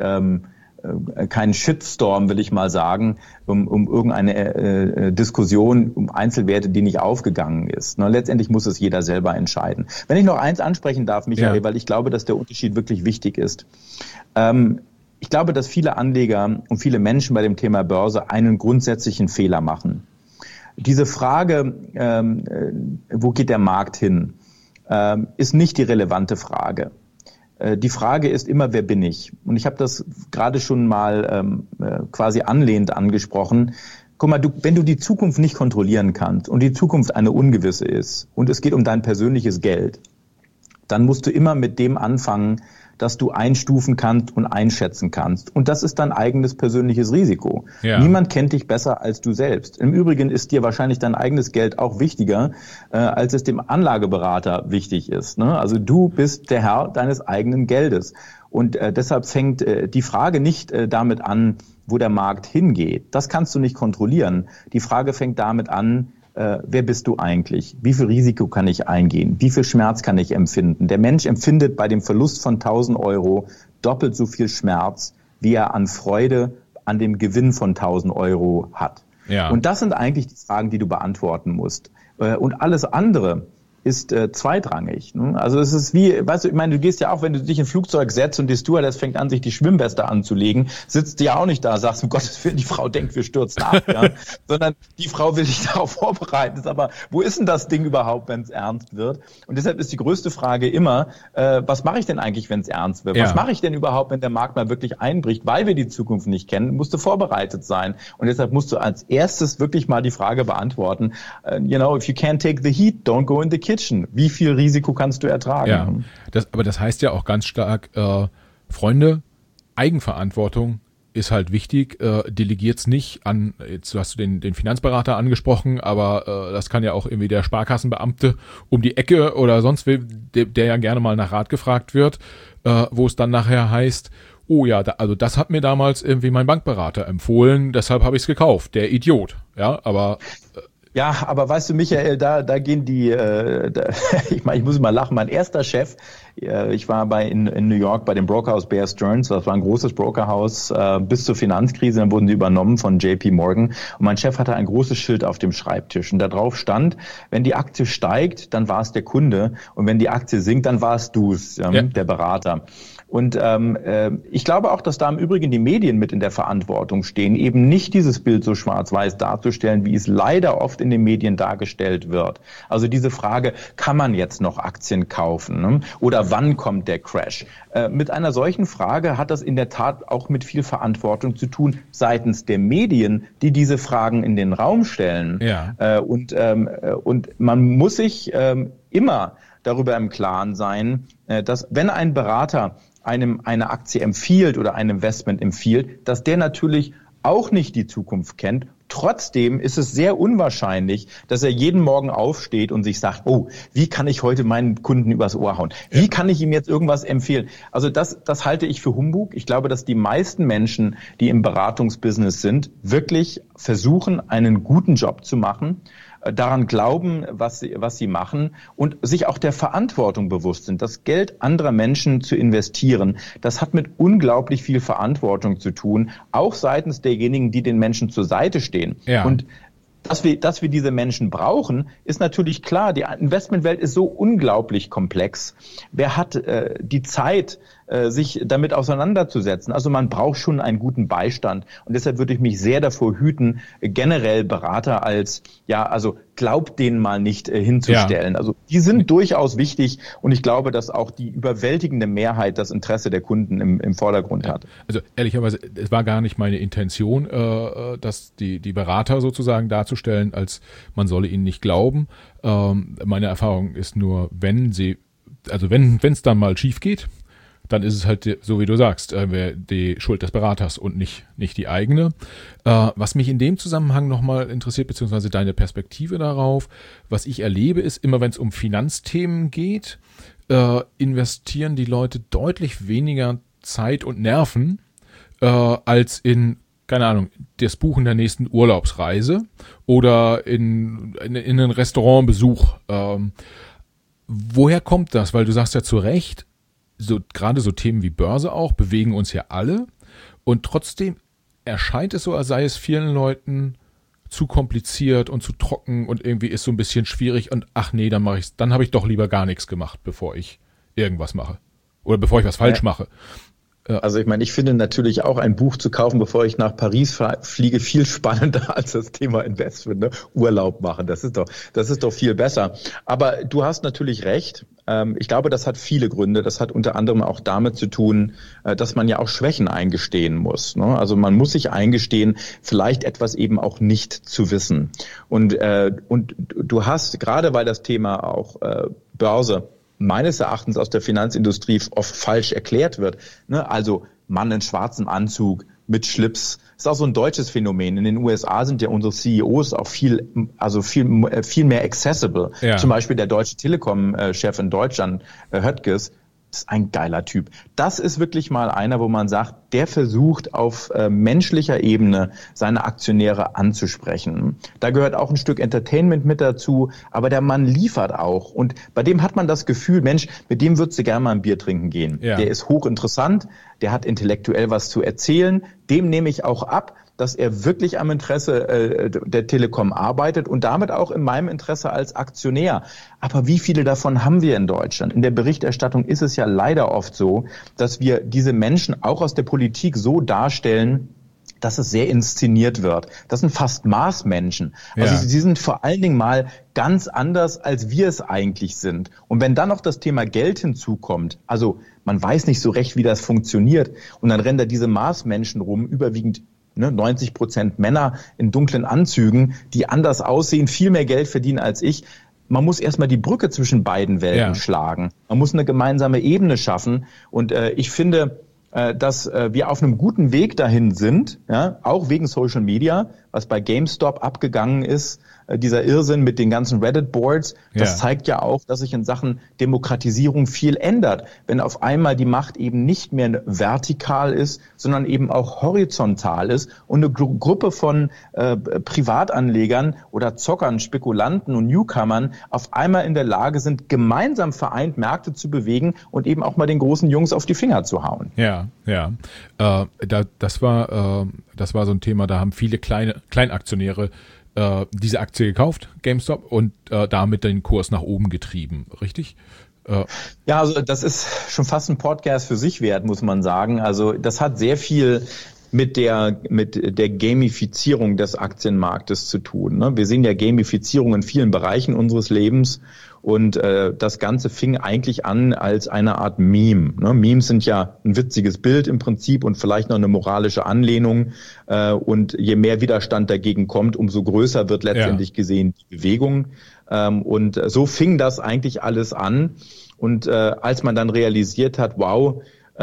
keinen Shitstorm, will ich mal sagen, um irgendeine Diskussion um Einzelwerte, die nicht aufgegangen ist. Letztendlich muss es jeder selber entscheiden. Wenn ich noch eins ansprechen darf, Michael, weil ich glaube, dass der Unterschied wirklich wichtig ist. Ich glaube, dass viele Anleger und viele Menschen bei dem Thema Börse einen grundsätzlichen Fehler machen. Diese Frage, wo geht der Markt hin, ist nicht die relevante Frage. Die Frage ist immer, wer bin ich? Und ich habe das gerade schon mal quasi anlehnend angesprochen. Guck mal, wenn du die Zukunft nicht kontrollieren kannst und die Zukunft eine ungewisse ist und es geht um dein persönliches Geld, dann musst du immer mit dem anfangen, dass du einstufen kannst und einschätzen kannst. Und das ist dein eigenes persönliches Risiko. Ja. Niemand kennt dich besser als du selbst. Im Übrigen ist dir wahrscheinlich dein eigenes Geld auch wichtiger, als es dem Anlageberater wichtig ist. Ne? Also du bist der Herr deines eigenen Geldes. Und deshalb fängt die Frage nicht damit an, wo der Markt hingeht. Das kannst du nicht kontrollieren. Die Frage fängt damit an, wer bist du eigentlich? Wie viel Risiko kann ich eingehen? Wie viel Schmerz kann ich empfinden? Der Mensch empfindet bei dem Verlust von 1.000 Euro doppelt so viel Schmerz, wie er an Freude an dem Gewinn von 1.000 Euro hat. Ja. Und das sind eigentlich die Fragen, die du beantworten musst. Und alles andere ist zweitrangig. Ne? Also es ist wie, weißt du, ich meine, du gehst ja auch, wenn du dich in ein Flugzeug setzt und die Stewardess fängt an, sich die Schwimmweste anzulegen, sitzt du ja auch nicht da, sagst, um Gottes Willen, die Frau denkt, wir stürzen ab, ja? Sondern die Frau will dich darauf vorbereiten. Aber wo ist denn das Ding überhaupt, wenn es ernst wird? Und deshalb ist die größte Frage immer, was mache ich denn eigentlich, wenn es ernst wird? Was mache ich denn überhaupt, wenn der Markt mal wirklich einbricht? Weil wir die Zukunft nicht kennen, musst du vorbereitet sein. Und deshalb musst du als erstes wirklich mal die Frage beantworten, if you can't take the heat, don't go in the kitchen. Wie viel Risiko kannst du ertragen? Ja, aber das heißt ja auch ganz stark, Freunde, Eigenverantwortung ist halt wichtig, delegiert's nicht an, jetzt hast du den Finanzberater angesprochen, aber das kann ja auch irgendwie der Sparkassenbeamte um die Ecke oder sonst wer, der ja gerne mal nach Rat gefragt wird, wo es dann nachher heißt, oh ja, also das hat mir damals irgendwie mein Bankberater empfohlen, deshalb habe ich es gekauft, der Idiot, ja, aber... Ja, aber weißt du, Michael, da gehen die, ich muss mal lachen, mein erster Chef, ich war in New York bei dem Brokerhaus Bear Stearns, das war ein großes Brokerhaus bis zur Finanzkrise, dann wurden die übernommen von JP Morgan und mein Chef hatte ein großes Schild auf dem Schreibtisch und da drauf stand, wenn die Aktie steigt, dann war es der Kunde und wenn die Aktie sinkt, dann war es der Berater. Und ich glaube auch, dass da im Übrigen die Medien mit in der Verantwortung stehen, eben nicht dieses Bild so schwarz-weiß darzustellen, wie es leider oft in den Medien dargestellt wird. Also diese Frage, kann man jetzt noch Aktien kaufen, ne? Oder wann kommt der Crash? Mit einer solchen Frage hat das in der Tat auch mit viel Verantwortung zu tun seitens der Medien, die diese Fragen in den Raum stellen. Ja. Und man muss sich immer darüber im Klaren sein, dass wenn ein Berater einem eine Aktie empfiehlt oder ein Investment empfiehlt, dass der natürlich auch nicht die Zukunft kennt. Trotzdem ist es sehr unwahrscheinlich, dass er jeden Morgen aufsteht und sich sagt, oh, wie kann ich heute meinen Kunden übers Ohr hauen? Wie kann ich ihm jetzt irgendwas empfehlen? Also das halte ich für Humbug. Ich glaube, dass die meisten Menschen, die im Beratungsbusiness sind, wirklich versuchen, einen guten Job zu machen, daran glauben, was sie machen und sich auch der Verantwortung bewusst sind. Das Geld anderer Menschen zu investieren, das hat mit unglaublich viel Verantwortung zu tun, auch seitens derjenigen, die den Menschen zur Seite stehen. Ja. Und dass wir diese Menschen brauchen, ist natürlich klar. Die Investmentwelt ist so unglaublich komplex. Wer hat die Zeit, sich damit auseinanderzusetzen? Also man braucht schon einen guten Beistand. Und deshalb würde ich mich sehr davor hüten, generell Berater glaubt denen mal nicht hinzustellen. Ja. Also die sind durchaus wichtig. Und ich glaube, dass auch die überwältigende Mehrheit das Interesse der Kunden im Vordergrund hat. Also ehrlicherweise, es war gar nicht meine Intention, dass die Berater sozusagen darzustellen, als man solle ihnen nicht glauben. Meine Erfahrung ist nur, wenn es dann mal schief geht, dann ist es halt so, wie du sagst, die Schuld des Beraters und nicht die eigene. Was mich in dem Zusammenhang nochmal interessiert, beziehungsweise deine Perspektive darauf, was ich erlebe, ist immer, wenn es um Finanzthemen geht, investieren die Leute deutlich weniger Zeit und Nerven als in, keine Ahnung, das Buchen der nächsten Urlaubsreise oder in einen Restaurantbesuch. Woher kommt das? Weil du sagst ja zu Recht, gerade so Themen wie Börse auch bewegen uns ja alle und trotzdem erscheint es so, als sei es vielen Leuten zu kompliziert und zu trocken und irgendwie ist so ein bisschen schwierig und ach nee, dann habe ich doch lieber gar nichts gemacht, bevor ich irgendwas mache oder bevor ich was falsch mache. Also ich meine, ich finde natürlich auch ein Buch zu kaufen, bevor ich nach Paris fliege, viel spannender als das Thema Investment, ne? Urlaub machen. Das ist doch viel besser. Aber du hast natürlich recht. Ich glaube, das hat viele Gründe. Das hat unter anderem auch damit zu tun, dass man ja auch Schwächen eingestehen muss, ne? Also man muss sich eingestehen, vielleicht etwas eben auch nicht zu wissen. Und du hast, gerade weil das Thema auch Börse meines Erachtens aus der Finanzindustrie oft falsch erklärt wird. Ne? Also Mann in schwarzem Anzug mit Schlips. Ist auch so ein deutsches Phänomen. In den USA sind ja unsere CEOs auch viel mehr accessible. Ja. Zum Beispiel der deutsche Telekom-Chef in Deutschland, Höttges, ist ein geiler Typ. Das ist wirklich mal einer, wo man sagt, der versucht auf menschlicher Ebene seine Aktionäre anzusprechen. Da gehört auch ein Stück Entertainment mit dazu, aber der Mann liefert auch. Und bei dem hat man das Gefühl, Mensch, mit dem würdest du gerne mal ein Bier trinken gehen. Ja. Der ist hochinteressant, der hat intellektuell was zu erzählen, dem nehme ich auch ab, dass er wirklich am Interesse der Telekom arbeitet und damit auch in meinem Interesse als Aktionär. Aber wie viele davon haben wir in Deutschland? In der Berichterstattung ist es ja leider oft so, dass wir diese Menschen auch aus der Politik so darstellen, dass es sehr inszeniert wird. Das sind fast Marsmenschen. Also sie sind vor allen Dingen mal ganz anders, als wir es eigentlich sind. Und wenn dann noch das Thema Geld hinzukommt, also man weiß nicht so recht, wie das funktioniert, und dann rennen da diese Marsmenschen rum, überwiegend 90% Männer in dunklen Anzügen, die anders aussehen, viel mehr Geld verdienen als ich. Man muss erstmal die Brücke zwischen beiden Welten schlagen. Man muss eine gemeinsame Ebene schaffen. Und ich finde, dass wir auf einem guten Weg dahin sind, ja, auch wegen Social Media, was bei GameStop abgegangen ist, dieser Irrsinn mit den ganzen Reddit-Boards, das zeigt ja auch, dass sich in Sachen Demokratisierung viel ändert. Wenn auf einmal die Macht eben nicht mehr vertikal ist, sondern eben auch horizontal ist und eine Gruppe von Privatanlegern oder Zockern, Spekulanten und Newcomern auf einmal in der Lage sind, gemeinsam vereint Märkte zu bewegen und eben auch mal den großen Jungs auf die Finger zu hauen. Ja. Das war so ein Thema, da haben viele Kleinaktionäre diese Aktie gekauft, GameStop, und damit den Kurs nach oben getrieben, richtig? Ja, also das ist schon fast ein Podcast für sich wert, muss man sagen. Also das hat sehr viel mit der Gamifizierung des Aktienmarktes zu tun. Ne? Wir sehen ja Gamifizierung in vielen Bereichen unseres Lebens. Und das Ganze fing eigentlich an als eine Art Meme. Ne? Memes sind ja ein witziges Bild im Prinzip und vielleicht noch eine moralische Anlehnung. Und je mehr Widerstand dagegen kommt, umso größer wird letztendlich gesehen die Bewegung. Und so fing das eigentlich alles an. Und als man dann realisiert hat, wow,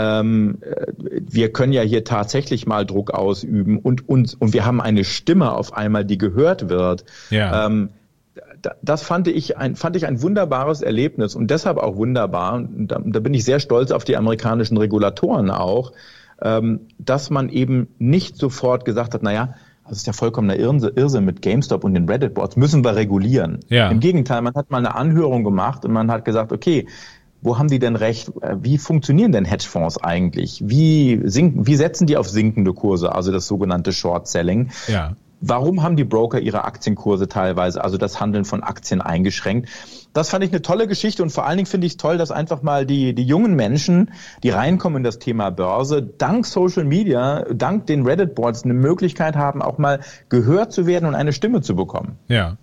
wir können ja hier tatsächlich mal Druck ausüben und wir haben eine Stimme auf einmal, die gehört wird. Ja. Das fand ich ein wunderbares Erlebnis und deshalb auch wunderbar, und da bin ich sehr stolz auf die amerikanischen Regulatoren auch, dass man eben nicht sofort gesagt hat, naja, das ist ja vollkommener Irrsinn mit GameStop und den Reddit-Boards, müssen wir regulieren. Ja. Im Gegenteil, man hat mal eine Anhörung gemacht und man hat gesagt, okay, wo haben die denn recht? Wie funktionieren denn Hedgefonds eigentlich? Wie setzen die auf sinkende Kurse, also das sogenannte Short-Selling? Ja. Warum haben die Broker ihre Aktienkurse teilweise, also das Handeln von Aktien, eingeschränkt? Das fand ich eine tolle Geschichte und vor allen Dingen finde ich es toll, dass einfach mal die jungen Menschen, die reinkommen in das Thema Börse, dank Social Media, dank den Reddit-Boards eine Möglichkeit haben, auch mal gehört zu werden und eine Stimme zu bekommen. Ja.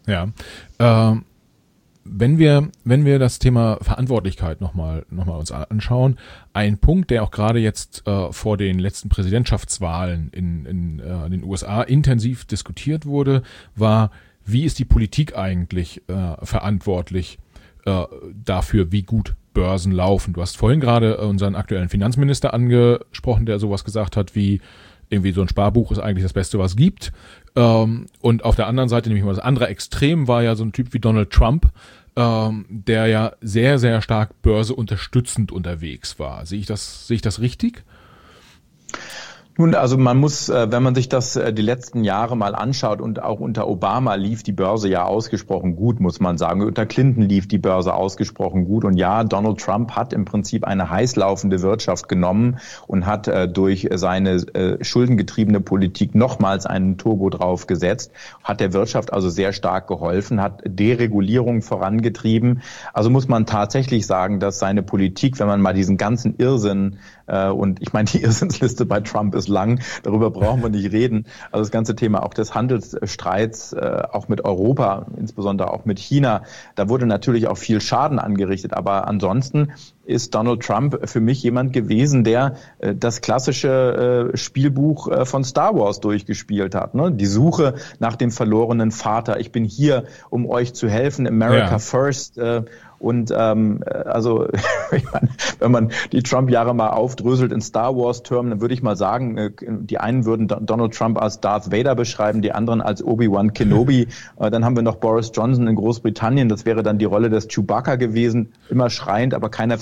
Wenn wir das Thema Verantwortlichkeit nochmal uns anschauen, ein Punkt, der auch gerade jetzt vor den letzten Präsidentschaftswahlen in den USA intensiv diskutiert wurde, war, wie ist die Politik eigentlich verantwortlich dafür, wie gut Börsen laufen? Du hast vorhin gerade unseren aktuellen Finanzminister angesprochen, der sowas gesagt hat wie, irgendwie so ein Sparbuch ist eigentlich das Beste, was es gibt. Und auf der anderen Seite, nämlich mal das andere Extrem, war ja so ein Typ wie Donald Trump, der ja sehr, sehr stark börseunterstützend unterwegs war. Sehe ich das richtig? Nun, also man muss, wenn man sich das die letzten Jahre mal anschaut, und auch unter Obama lief die Börse ja ausgesprochen gut, muss man sagen. Unter Clinton lief die Börse ausgesprochen gut. Und ja, Donald Trump hat im Prinzip eine heißlaufende Wirtschaft genommen und hat durch seine schuldengetriebene Politik nochmals einen Turbo draufgesetzt, hat der Wirtschaft also sehr stark geholfen, hat Deregulierung vorangetrieben. Also muss man tatsächlich sagen, dass seine Politik, wenn man mal diesen ganzen Irrsinn, und ich meine, die Irrsinnsliste bei Trump ist lang, darüber brauchen wir nicht reden. Also das ganze Thema auch des Handelsstreits, auch mit Europa, insbesondere auch mit China, da wurde natürlich auch viel Schaden angerichtet. Aber ansonsten ist Donald Trump für mich jemand gewesen, der das klassische Spielbuch von Star Wars durchgespielt hat. Ne? Die Suche nach dem verlorenen Vater. Ich bin hier, um euch zu helfen. America First. Und also ich meine, wenn man die Trump-Jahre mal aufdröselt in Star Wars-Termen, dann würde ich mal sagen, die einen würden Donald Trump als Darth Vader beschreiben, die anderen als Obi-Wan Kenobi. Dann haben wir noch Boris Johnson in Großbritannien, das wäre dann die Rolle des Chewbacca gewesen, immer schreiend, aber keiner versteht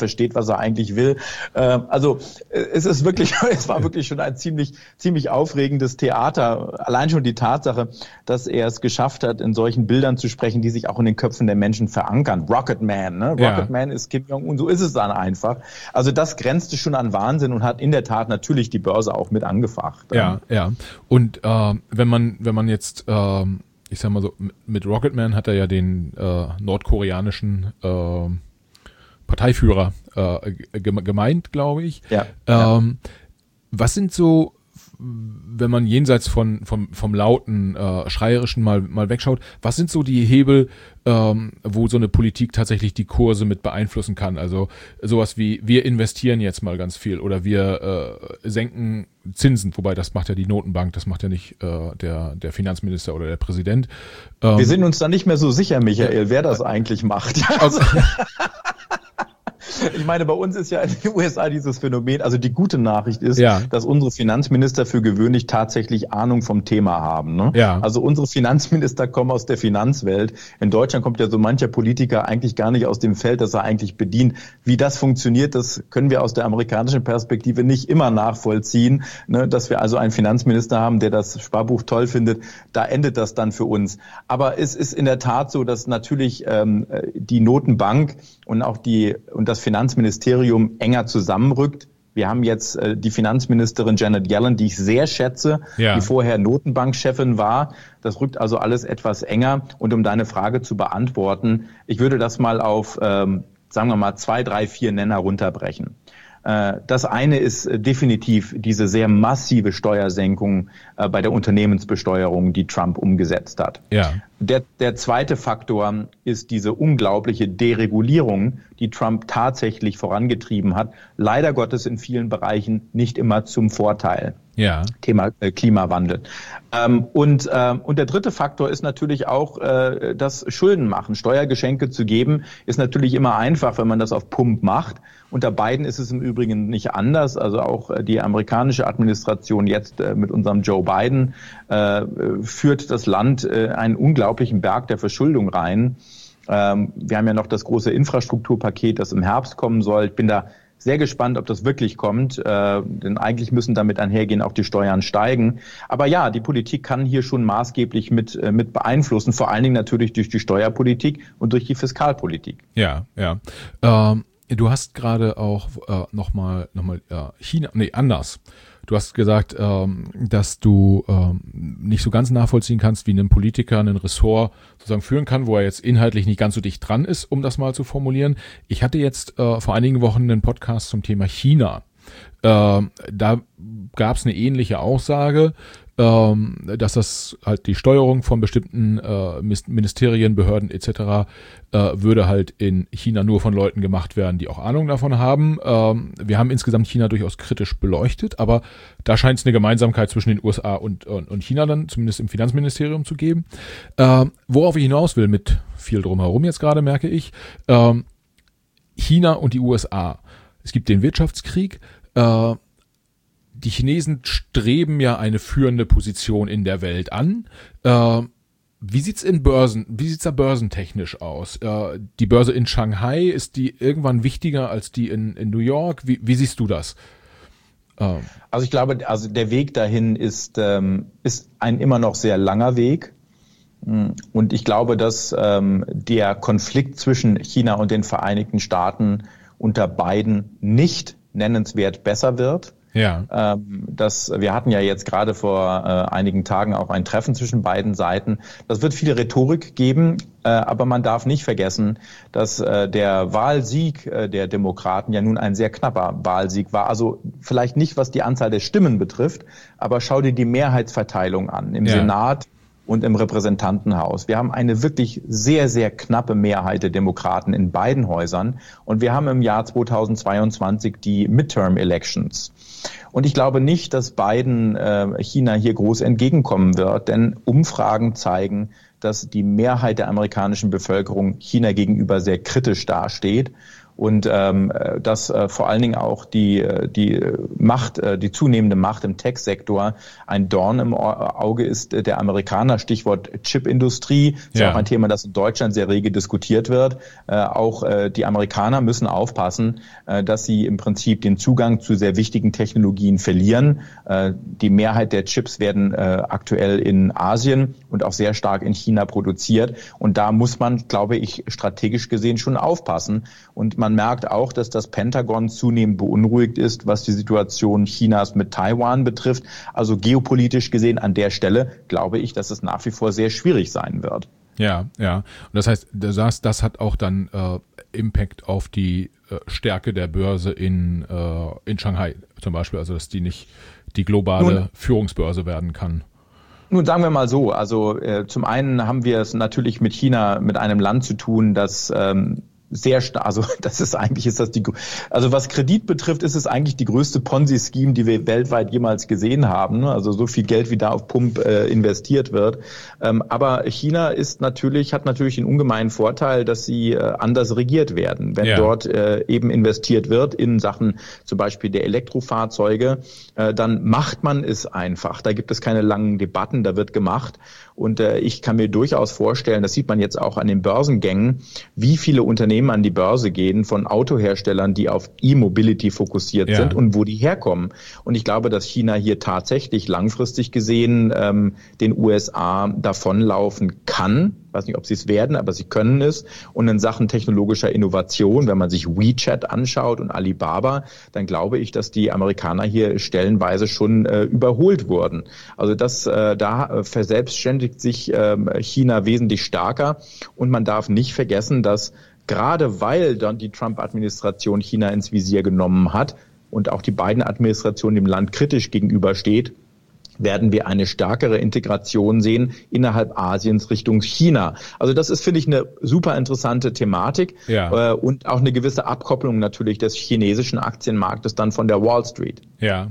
versteht, was er eigentlich will. Also es war wirklich schon ein ziemlich aufregendes Theater. Allein schon die Tatsache, dass er es geschafft hat, in solchen Bildern zu sprechen, die sich auch in den Köpfen der Menschen verankern. Rocket Man, ne? Rocket Man ist Kim Jong-un, so ist es dann einfach. Also das grenzte schon an Wahnsinn und hat in der Tat natürlich die Börse auch mit angefacht. Ja. Und wenn man jetzt, ich sag mal so, mit Rocket Man hat er ja den nordkoreanischen Parteiführer gemeint, glaube ich. Ja. Was sind so, wenn man jenseits vom lauten, schreierischen mal wegschaut, was sind so die Hebel, wo so eine Politik tatsächlich die Kurse mit beeinflussen kann? Also sowas wie, wir investieren jetzt mal ganz viel oder wir senken Zinsen, wobei das macht ja die Notenbank, das macht ja nicht der Finanzminister oder der Präsident. Wir sind uns da nicht mehr so sicher, Michael, wer das eigentlich macht. Also, ich meine, bei uns ist ja in den USA dieses Phänomen, also die gute Nachricht ist, dass unsere Finanzminister für gewöhnlich tatsächlich Ahnung vom Thema haben. Ne? Ja. Also unsere Finanzminister kommen aus der Finanzwelt. In Deutschland kommt ja so mancher Politiker eigentlich gar nicht aus dem Feld, das er eigentlich bedient. Wie das funktioniert, das können wir aus der amerikanischen Perspektive nicht immer nachvollziehen. Ne? Dass wir also einen Finanzminister haben, der das Sparbuch toll findet, da endet das dann für uns. Aber es ist in der Tat so, dass natürlich die Notenbank und auch das Finanzministerium enger zusammenrückt. Wir haben jetzt die Finanzministerin Janet Yellen, die ich sehr schätze, die vorher Notenbankchefin war. Das rückt also alles etwas enger. Und um deine Frage zu beantworten, ich würde das mal auf, sagen wir mal, 2, 3, 4 Nenner runterbrechen. Das eine ist definitiv diese sehr massive Steuersenkung bei der Unternehmensbesteuerung, die Trump umgesetzt hat. Ja. Der zweite Faktor ist diese unglaubliche Deregulierung, die Trump tatsächlich vorangetrieben hat. Leider Gottes in vielen Bereichen nicht immer zum Vorteil. Ja. Thema Klimawandel. Und der dritte Faktor ist natürlich auch das Schuldenmachen. Steuergeschenke zu geben ist natürlich immer einfach, wenn man das auf Pump macht. Unter Biden ist es im Übrigen nicht anders. Also auch die amerikanische Administration jetzt mit unserem Joe Biden führt das Land einen unglaublichen Berg der Verschuldung rein. Wir haben ja noch das große Infrastrukturpaket, das im Herbst kommen soll. Ich bin da sehr gespannt, ob das wirklich kommt, denn eigentlich müssen damit einhergehen auch die Steuern steigen. Aber ja, die Politik kann hier schon maßgeblich mit beeinflussen, vor allen Dingen natürlich durch die Steuerpolitik und durch die Fiskalpolitik. Ja. Du hast gerade auch nochmal China, anders. Du hast gesagt, dass du nicht so ganz nachvollziehen kannst, wie ein Politiker einen Ressort sozusagen führen kann, wo er jetzt inhaltlich nicht ganz so dicht dran ist, um das mal zu formulieren. Ich hatte jetzt vor einigen Wochen einen Podcast zum Thema China. Da gab es eine ähnliche Aussage, dass das halt die Steuerung von bestimmten Ministerien, Behörden etc. Würde halt in China nur von Leuten gemacht werden, die auch Ahnung davon haben. Wir haben insgesamt China durchaus kritisch beleuchtet, aber da scheint es eine Gemeinsamkeit zwischen den USA und China dann, zumindest im Finanzministerium, zu geben. Worauf ich hinaus will, mit viel drumherum jetzt gerade, merke ich, China und die USA. Es gibt den Wirtschaftskrieg. Die Chinesen streben ja eine führende Position in der Welt an. Wie sieht's da börsentechnisch aus? Die Börse in Shanghai, ist die irgendwann wichtiger als die in New York? Wie siehst du das? Also ich glaube, der Weg dahin ist ein immer noch sehr langer Weg. Und ich glaube, dass der Konflikt zwischen China und den Vereinigten Staaten unter Biden nicht nennenswert besser wird. Ja. Wir hatten ja jetzt gerade vor einigen Tagen auch ein Treffen zwischen beiden Seiten. Das wird viel Rhetorik geben, aber man darf nicht vergessen, dass der Wahlsieg der Demokraten ja nun ein sehr knapper Wahlsieg war. Also vielleicht nicht, was die Anzahl der Stimmen betrifft, aber schau dir die Mehrheitsverteilung an im Senat und im Repräsentantenhaus. Wir haben eine wirklich sehr, sehr knappe Mehrheit der Demokraten in beiden Häusern. Und wir haben im Jahr 2022 die Midterm-Elections. Und ich glaube nicht, dass Biden China hier groß entgegenkommen wird, denn Umfragen zeigen, dass die Mehrheit der amerikanischen Bevölkerung China gegenüber sehr kritisch dasteht. und dass vor allen Dingen auch die zunehmende Macht im Tech-Sektor ein Dorn im Auge ist der Amerikaner, Stichwort Chipindustrie. Ist ja auch ein Thema, das in Deutschland sehr rege diskutiert wird. Auch die Amerikaner müssen aufpassen, dass sie im Prinzip den Zugang zu sehr wichtigen Technologien verlieren. Die Mehrheit der Chips werden aktuell in Asien und auch sehr stark in China produziert. Und da muss man, glaube ich, strategisch gesehen schon aufpassen. Und man merkt auch, dass das Pentagon zunehmend beunruhigt ist, was die Situation Chinas mit Taiwan betrifft. Also geopolitisch gesehen an der Stelle glaube ich, dass es nach wie vor sehr schwierig sein wird. Ja. Und das heißt, das hat auch dann Impact auf die Stärke der Börse in Shanghai zum Beispiel, also dass die nicht die globale Führungsbörse werden kann. Nun sagen wir mal so, also zum einen haben wir es natürlich mit China, mit einem Land zu tun, das sehr stark, also also was Kredit betrifft, ist es eigentlich die größte Ponzi-Scheme, die wir weltweit jemals gesehen haben. Also so viel Geld, wie da auf Pump investiert wird. Aber China hat natürlich den ungemeinen Vorteil, dass sie anders regiert werden. Wenn dort eben investiert wird in Sachen zum Beispiel der Elektrofahrzeuge, dann macht man es einfach. Da gibt es keine langen Debatten, da wird gemacht. Und ich kann mir durchaus vorstellen, das sieht man jetzt auch an den Börsengängen, wie viele Unternehmen an die Börse gehen von Autoherstellern, die auf E-Mobility fokussiert sind und wo die herkommen. Und ich glaube, dass China hier tatsächlich langfristig gesehen den USA davonlaufen kann. Ich weiß nicht, ob sie es werden, aber sie können es. Und in Sachen technologischer Innovation, wenn man sich WeChat anschaut und Alibaba, dann glaube ich, dass die Amerikaner hier stellenweise schon überholt wurden. Also da verselbstständigt sich China wesentlich stärker. Und man darf nicht vergessen, dass gerade weil dann die Trump-Administration China ins Visier genommen hat und auch die Biden-Administration dem Land kritisch gegenübersteht, werden wir eine stärkere Integration sehen innerhalb Asiens Richtung China. Also das ist, finde ich, eine super interessante Thematik und auch eine gewisse Abkopplung natürlich des chinesischen Aktienmarktes dann von der Wall Street. Ja.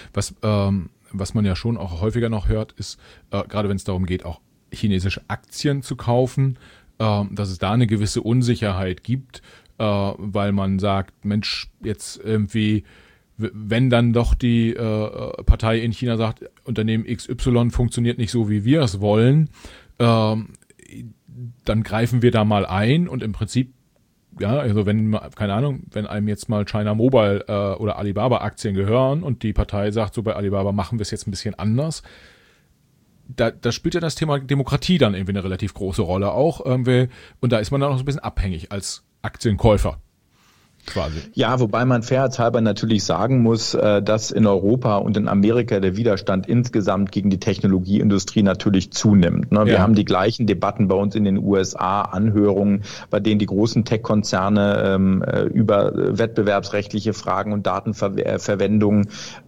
Was man ja schon auch häufiger noch hört, ist, gerade wenn es darum geht, auch chinesische Aktien zu kaufen, dass es da eine gewisse Unsicherheit gibt, weil man sagt, Mensch, jetzt irgendwie, wenn dann doch die Partei in China sagt, Unternehmen XY funktioniert nicht so, wie wir es wollen, dann greifen wir da mal ein und im Prinzip, also wenn einem jetzt mal China Mobile oder Alibaba Aktien gehören und die Partei sagt, so bei Alibaba machen wir es jetzt ein bisschen anders, da spielt ja das Thema Demokratie dann irgendwie eine relativ große Rolle auch irgendwie, und da ist man dann auch so ein bisschen abhängig als Aktienkäufer. Quasi. Ja, wobei man fairheitshalber natürlich sagen muss, dass in Europa und in Amerika der Widerstand insgesamt gegen die Technologieindustrie natürlich zunimmt. Wir haben die gleichen Debatten bei uns in den USA, Anhörungen, bei denen die großen Tech-Konzerne über wettbewerbsrechtliche Fragen und Datenverwendung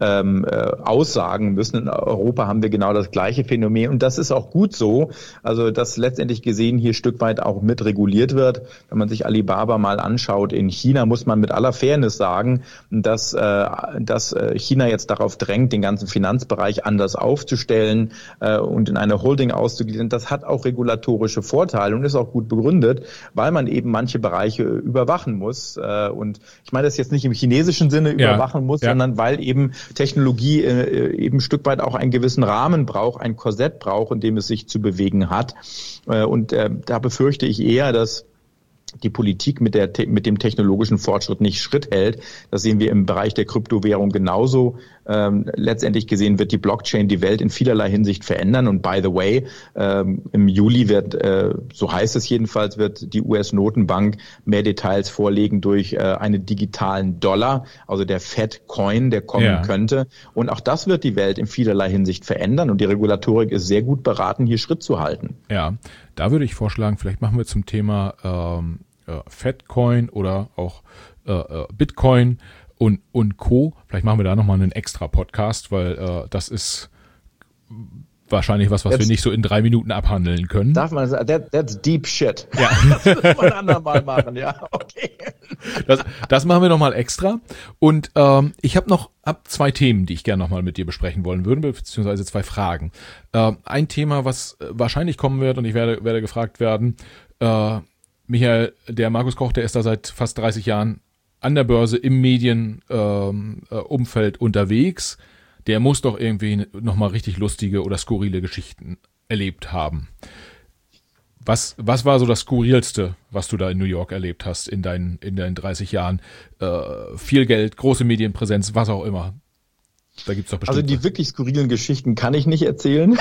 aussagen müssen. In Europa haben wir genau das gleiche Phänomen und das ist auch gut so. Also dass letztendlich gesehen hier ein Stück weit auch mit reguliert wird. Wenn man sich Alibaba mal anschaut in China, muss man mit aller Fairness sagen, dass China jetzt darauf drängt, den ganzen Finanzbereich anders aufzustellen und in eine Holding auszugliedern. Das hat auch regulatorische Vorteile und ist auch gut begründet, weil man eben manche Bereiche überwachen muss. Und ich meine das jetzt nicht im chinesischen Sinne überwachen muss, sondern weil eben Technologie eben ein Stück weit auch einen gewissen Rahmen braucht, ein Korsett braucht, in dem es sich zu bewegen hat. Und da befürchte ich eher, dass die Politik mit dem technologischen Fortschritt nicht Schritt hält. Das sehen wir im Bereich der Kryptowährung genauso. Letztendlich gesehen wird die Blockchain die Welt in vielerlei Hinsicht verändern. Und by the way, im Juli so heißt es jedenfalls, wird die US-Notenbank mehr Details vorlegen durch einen digitalen Dollar, also der Fed-Coin, der kommen könnte. Und auch das wird die Welt in vielerlei Hinsicht verändern. Und die Regulatorik ist sehr gut beraten, hier Schritt zu halten. Ja, da würde ich vorschlagen, vielleicht machen wir zum Thema Fed-Coin oder auch Bitcoin und Co. Vielleicht machen wir da nochmal einen extra Podcast, weil das ist wahrscheinlich was wir nicht so in 3 Minuten abhandeln können. Darf man sagen, that's deep shit. Ja. Das müssen wir ein andermal machen, ja, okay. Das machen wir nochmal extra. Und ich habe noch 2 Themen, die ich gerne nochmal mit dir besprechen wollen würde, beziehungsweise 2 Fragen. Ein Thema, was wahrscheinlich kommen wird, und ich werde gefragt werden, Michael, der Markus Koch, der ist da seit fast 30 Jahren an der Börse im Medienumfeld unterwegs. Der muss doch irgendwie nochmal richtig lustige oder skurrile Geschichten erlebt haben. Was war so das Skurrilste, was du da in New York erlebt hast in deinen 30 Jahren? Viel Geld, große Medienpräsenz, was auch immer. Da gibt's doch bestimmt. Also die wirklich skurrilen Geschichten kann ich nicht erzählen.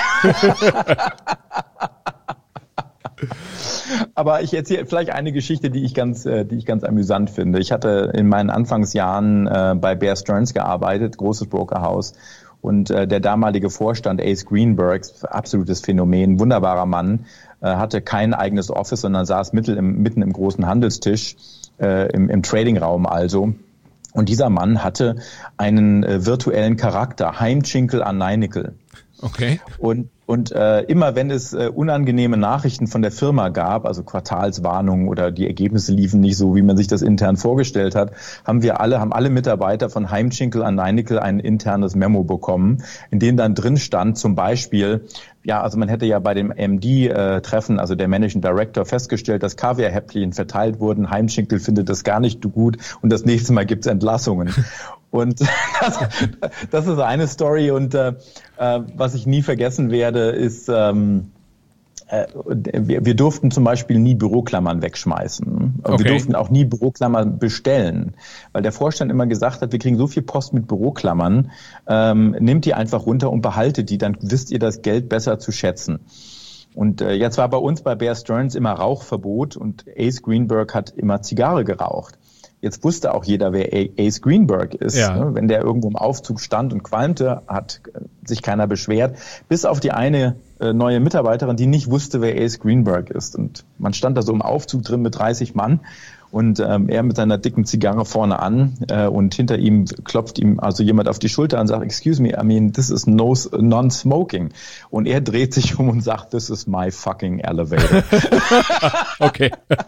Aber ich erzähle vielleicht eine Geschichte, die ich ganz amüsant finde. Ich hatte in meinen Anfangsjahren bei Bear Stearns gearbeitet, großes Brokerhaus. Und der damalige Vorstand, Ace Greenberg, absolutes Phänomen, wunderbarer Mann, hatte kein eigenes Office, sondern saß mitten im großen Handelstisch, im Tradingraum also. Und dieser Mann hatte einen virtuellen Charakter, Heimchinkel Arneinickel. Okay. Und immer wenn es unangenehme Nachrichten von der Firma gab, also Quartalswarnungen oder die Ergebnisse liefen nicht so, wie man sich das intern vorgestellt hat, haben alle Mitarbeiter von Heimchinkel Arneinickel ein internes Memo bekommen, in dem dann drin stand, zum Beispiel, ja, also man hätte ja bei dem MD-Treffen, also der Managing Director, festgestellt, dass Kaviarhäppchen verteilt wurden. Heimchinkel findet das gar nicht gut und das nächste Mal gibt's Entlassungen. Und das ist eine Story. Und was ich nie vergessen werde, ist, wir durften zum Beispiel nie Büroklammern wegschmeißen. Okay. Wir durften auch nie Büroklammern bestellen, weil der Vorstand immer gesagt hat, wir kriegen so viel Post mit Büroklammern, nehmt die einfach runter und behaltet die, dann wisst ihr das Geld besser zu schätzen. Und jetzt war bei uns bei Bear Stearns immer Rauchverbot und Ace Greenberg hat immer Zigarre geraucht. Jetzt wusste auch jeder, wer Ace Greenberg ist. Ja. Ne? Wenn der irgendwo im Aufzug stand und qualmte, hat sich keiner beschwert. Bis auf die eine neue Mitarbeiterin, die nicht wusste, wer Ace Greenberg ist. Und man stand da so im Aufzug drin mit 30 Mann und er mit seiner dicken Zigarre vorne an und hinter ihm klopft ihm also jemand auf die Schulter und sagt, excuse me, I mean, this is non-smoking. Und er dreht sich um und sagt, this is my fucking elevator. Okay.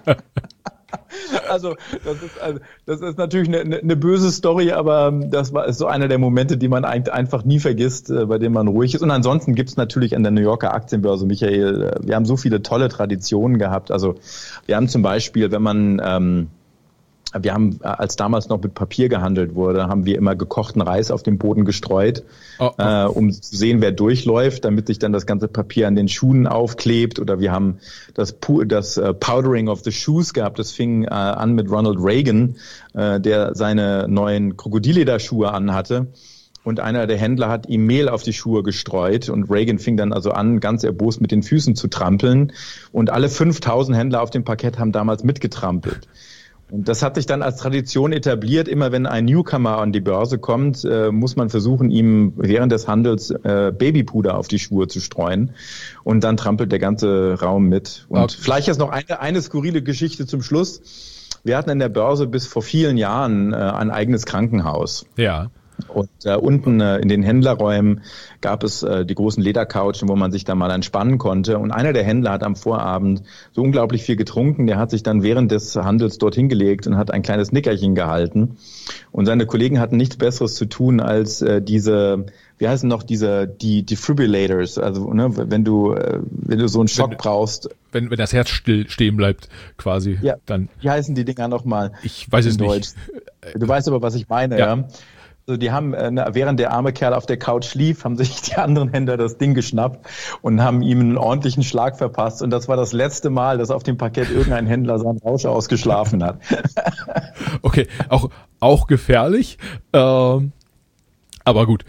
Also das ist natürlich eine böse Story, aber ist so einer der Momente, die man einfach nie vergisst, bei dem man ruhig ist. Und ansonsten gibt's natürlich an der New Yorker Aktienbörse, Michael, wir haben so viele tolle Traditionen gehabt. Also wir haben zum Beispiel, wir haben, als damals noch mit Papier gehandelt wurde, haben wir immer gekochten Reis auf den Boden gestreut, um zu sehen, wer durchläuft, damit sich dann das ganze Papier an den Schuhen aufklebt. Oder wir haben das Powdering of the Shoes gehabt. Das fing an mit Ronald Reagan, der seine neuen Krokodillederschuhe anhatte. Und einer der Händler hat ihm Mehl auf die Schuhe gestreut und Reagan fing dann also an, ganz erbost mit den Füßen zu trampeln. Und alle 5000 Händler auf dem Parkett haben damals mitgetrampelt. Und das hat sich dann als Tradition etabliert. Immer wenn ein Newcomer an die Börse kommt, muss man versuchen, ihm während des Handels Babypuder auf die Schuhe zu streuen. Und dann trampelt der ganze Raum mit. Und vielleicht jetzt noch eine skurrile Geschichte zum Schluss. Wir hatten in der Börse bis vor vielen Jahren ein eigenes Krankenhaus. Ja. Und unten in den Händlerräumen gab es die großen Ledercouchen, wo man sich da mal entspannen konnte. Und einer der Händler hat am Vorabend so unglaublich viel getrunken. Der hat sich dann während des Handels dort hingelegt und hat ein kleines Nickerchen gehalten. Und seine Kollegen hatten nichts Besseres zu tun, als die Defibrillators. Also wenn du so einen Schock brauchst. Wenn das Herz stehen bleibt, quasi. Ja, dann. Wie heißen die Dinger nochmal? Ich weiß es nicht. Du weißt aber, was ich meine, ja. Also die haben, während der arme Kerl auf der Couch schlief, haben sich die anderen Händler das Ding geschnappt und haben ihm einen ordentlichen Schlag verpasst. Und das war das letzte Mal, dass auf dem Parkett irgendein Händler seinen Rausch ausgeschlafen hat. Okay, auch gefährlich. Aber gut,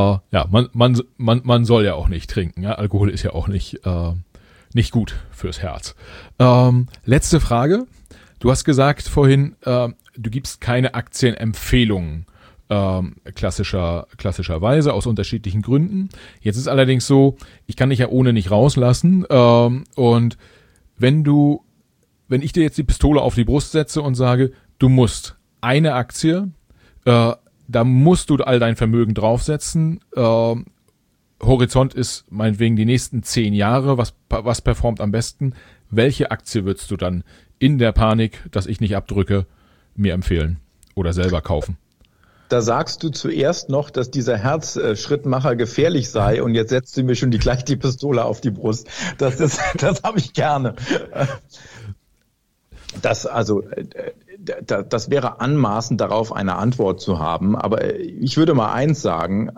man soll ja auch nicht trinken. Ja? Alkohol ist ja auch nicht gut fürs Herz. Letzte Frage. Du hast gesagt vorhin, du gibst keine Aktienempfehlungen. Klassischerweise aus unterschiedlichen Gründen. Jetzt ist allerdings so, ich kann dich ja ohne nicht rauslassen. Und wenn ich dir jetzt die Pistole auf die Brust setze und sage, du musst eine Aktie, da musst du all dein Vermögen draufsetzen. Horizont ist meinetwegen die nächsten 10 Jahre. Was performt am besten? Welche Aktie würdest du dann in der Panik, dass ich nicht abdrücke, mir empfehlen oder selber kaufen? Da sagst du zuerst noch, dass dieser Herzschrittmacher gefährlich sei und jetzt setzt du mir schon gleich die Pistole auf die Brust. Das habe ich gerne. Das wäre anmaßend, darauf eine Antwort zu haben. Aber ich würde mal eins sagen,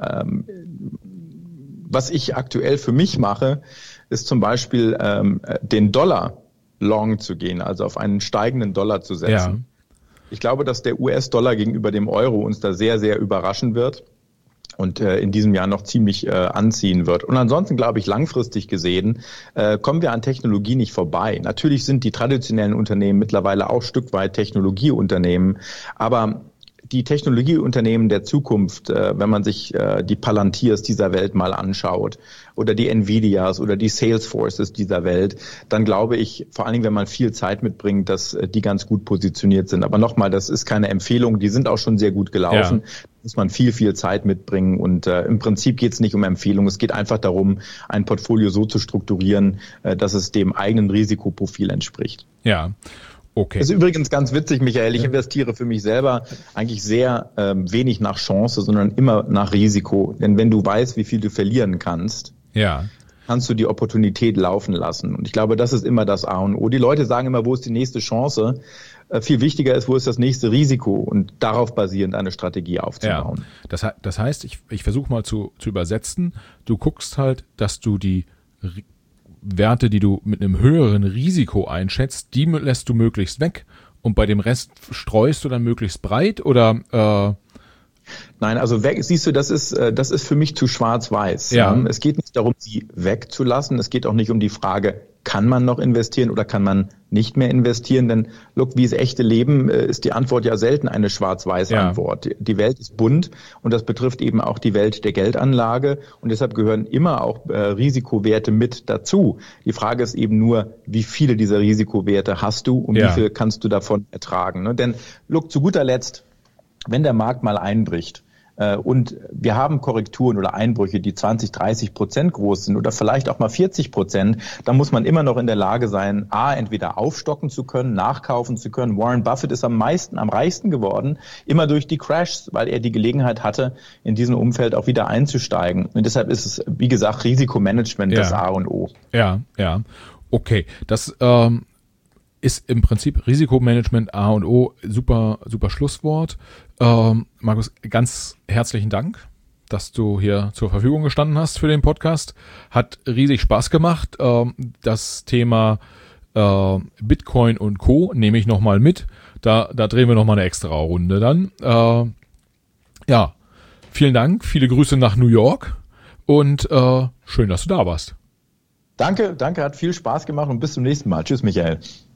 was ich aktuell für mich mache, ist zum Beispiel den Dollar long zu gehen, also auf einen steigenden Dollar zu setzen. Ja. Ich glaube, dass der US-Dollar gegenüber dem Euro uns da sehr, sehr überraschen wird und in diesem Jahr noch ziemlich anziehen wird. Und ansonsten glaube ich, langfristig gesehen, kommen wir an Technologie nicht vorbei. Natürlich sind die traditionellen Unternehmen mittlerweile auch ein Stück weit Technologieunternehmen, aber die Technologieunternehmen der Zukunft, wenn man sich die Palantirs dieser Welt mal anschaut oder die Nvidias oder die Salesforces dieser Welt, dann glaube ich, vor allen Dingen, wenn man viel Zeit mitbringt, dass die ganz gut positioniert sind. Aber nochmal, das ist keine Empfehlung, die sind auch schon sehr gut gelaufen. Ja. Da muss man viel, viel Zeit mitbringen und im Prinzip geht es nicht um Empfehlung, es geht einfach darum, ein Portfolio so zu strukturieren, dass es dem eigenen Risikoprofil entspricht. Ja. Okay. Das ist übrigens ganz witzig, Michael. Ich investiere für mich selber eigentlich sehr wenig nach Chance, sondern immer nach Risiko. Denn wenn du weißt, wie viel du verlieren kannst, kannst du die Opportunität laufen lassen. Und ich glaube, das ist immer das A und O. Die Leute sagen immer, wo ist die nächste Chance? Viel wichtiger ist, wo ist das nächste Risiko? Und darauf basierend eine Strategie aufzubauen. Ja. Das heißt, ich versuche mal zu übersetzen. Du guckst halt, dass du die Werte, die du mit einem höheren Risiko einschätzt, die lässt du möglichst weg und bei dem Rest streust du dann möglichst breit oder? Nein, also weg, siehst du, das ist für mich zu schwarz-weiß. Ja. Es geht nicht darum, sie wegzulassen. Es geht auch nicht um die Frage, kann man noch investieren oder kann man nicht mehr investieren? Denn look, wie es echte Leben, ist die Antwort ja selten eine Schwarz-Weiß-Antwort. Ja. Die Welt ist bunt und das betrifft eben auch die Welt der Geldanlage und deshalb gehören immer auch Risikowerte mit dazu. Die Frage ist eben nur, wie viele dieser Risikowerte hast du und wie viel kannst du davon ertragen? Ne? Denn look, zu guter Letzt, wenn der Markt mal einbricht, und wir haben Korrekturen oder Einbrüche, die 20-30% groß sind oder vielleicht auch mal 40%, dann muss man immer noch in der Lage sein, entweder aufstocken zu können, nachkaufen zu können. Warren Buffett ist am reichsten geworden, immer durch die Crashs, weil er die Gelegenheit hatte, in diesem Umfeld auch wieder einzusteigen. Und deshalb ist es, wie gesagt, Risikomanagement das A und O. Ja. Okay, das ist im Prinzip Risikomanagement A und O. Super, super Schlusswort. Markus, ganz herzlichen Dank, dass du hier zur Verfügung gestanden hast für den Podcast. Hat riesig Spaß gemacht. Das Thema Bitcoin und Co. nehme ich nochmal mit. Da drehen wir nochmal eine extra Runde dann. Vielen Dank. Viele Grüße nach New York und schön, dass du da warst. Danke, hat viel Spaß gemacht und bis zum nächsten Mal. Tschüss, Michael.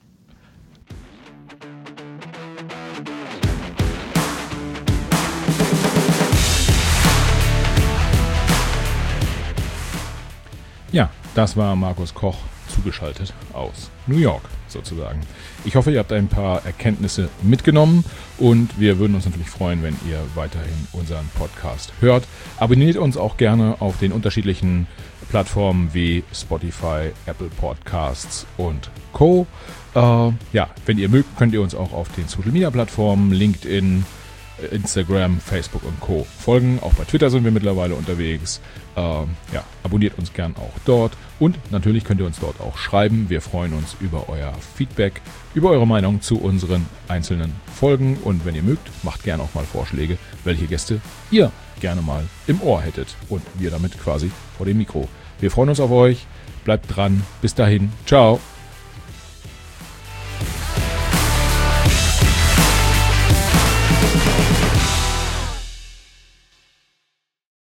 Ja, das war Markus Koch, zugeschaltet aus New York sozusagen. Ich hoffe, ihr habt ein paar Erkenntnisse mitgenommen und wir würden uns natürlich freuen, wenn ihr weiterhin unseren Podcast hört. Abonniert uns auch gerne auf den unterschiedlichen Plattformen wie Spotify, Apple Podcasts und Co. Wenn ihr mögt, könnt ihr uns auch auf den Social Media Plattformen LinkedIn, Instagram, Facebook und Co. folgen. Auch bei Twitter sind wir mittlerweile unterwegs. Abonniert uns gern auch dort. Und natürlich könnt ihr uns dort auch schreiben. Wir freuen uns über euer Feedback, über eure Meinung zu unseren einzelnen Folgen. Und wenn ihr mögt, macht gerne auch mal Vorschläge, welche Gäste ihr gerne mal im Ohr hättet. Und wir damit quasi vor dem Mikro. Wir freuen uns auf euch. Bleibt dran. Bis dahin. Ciao.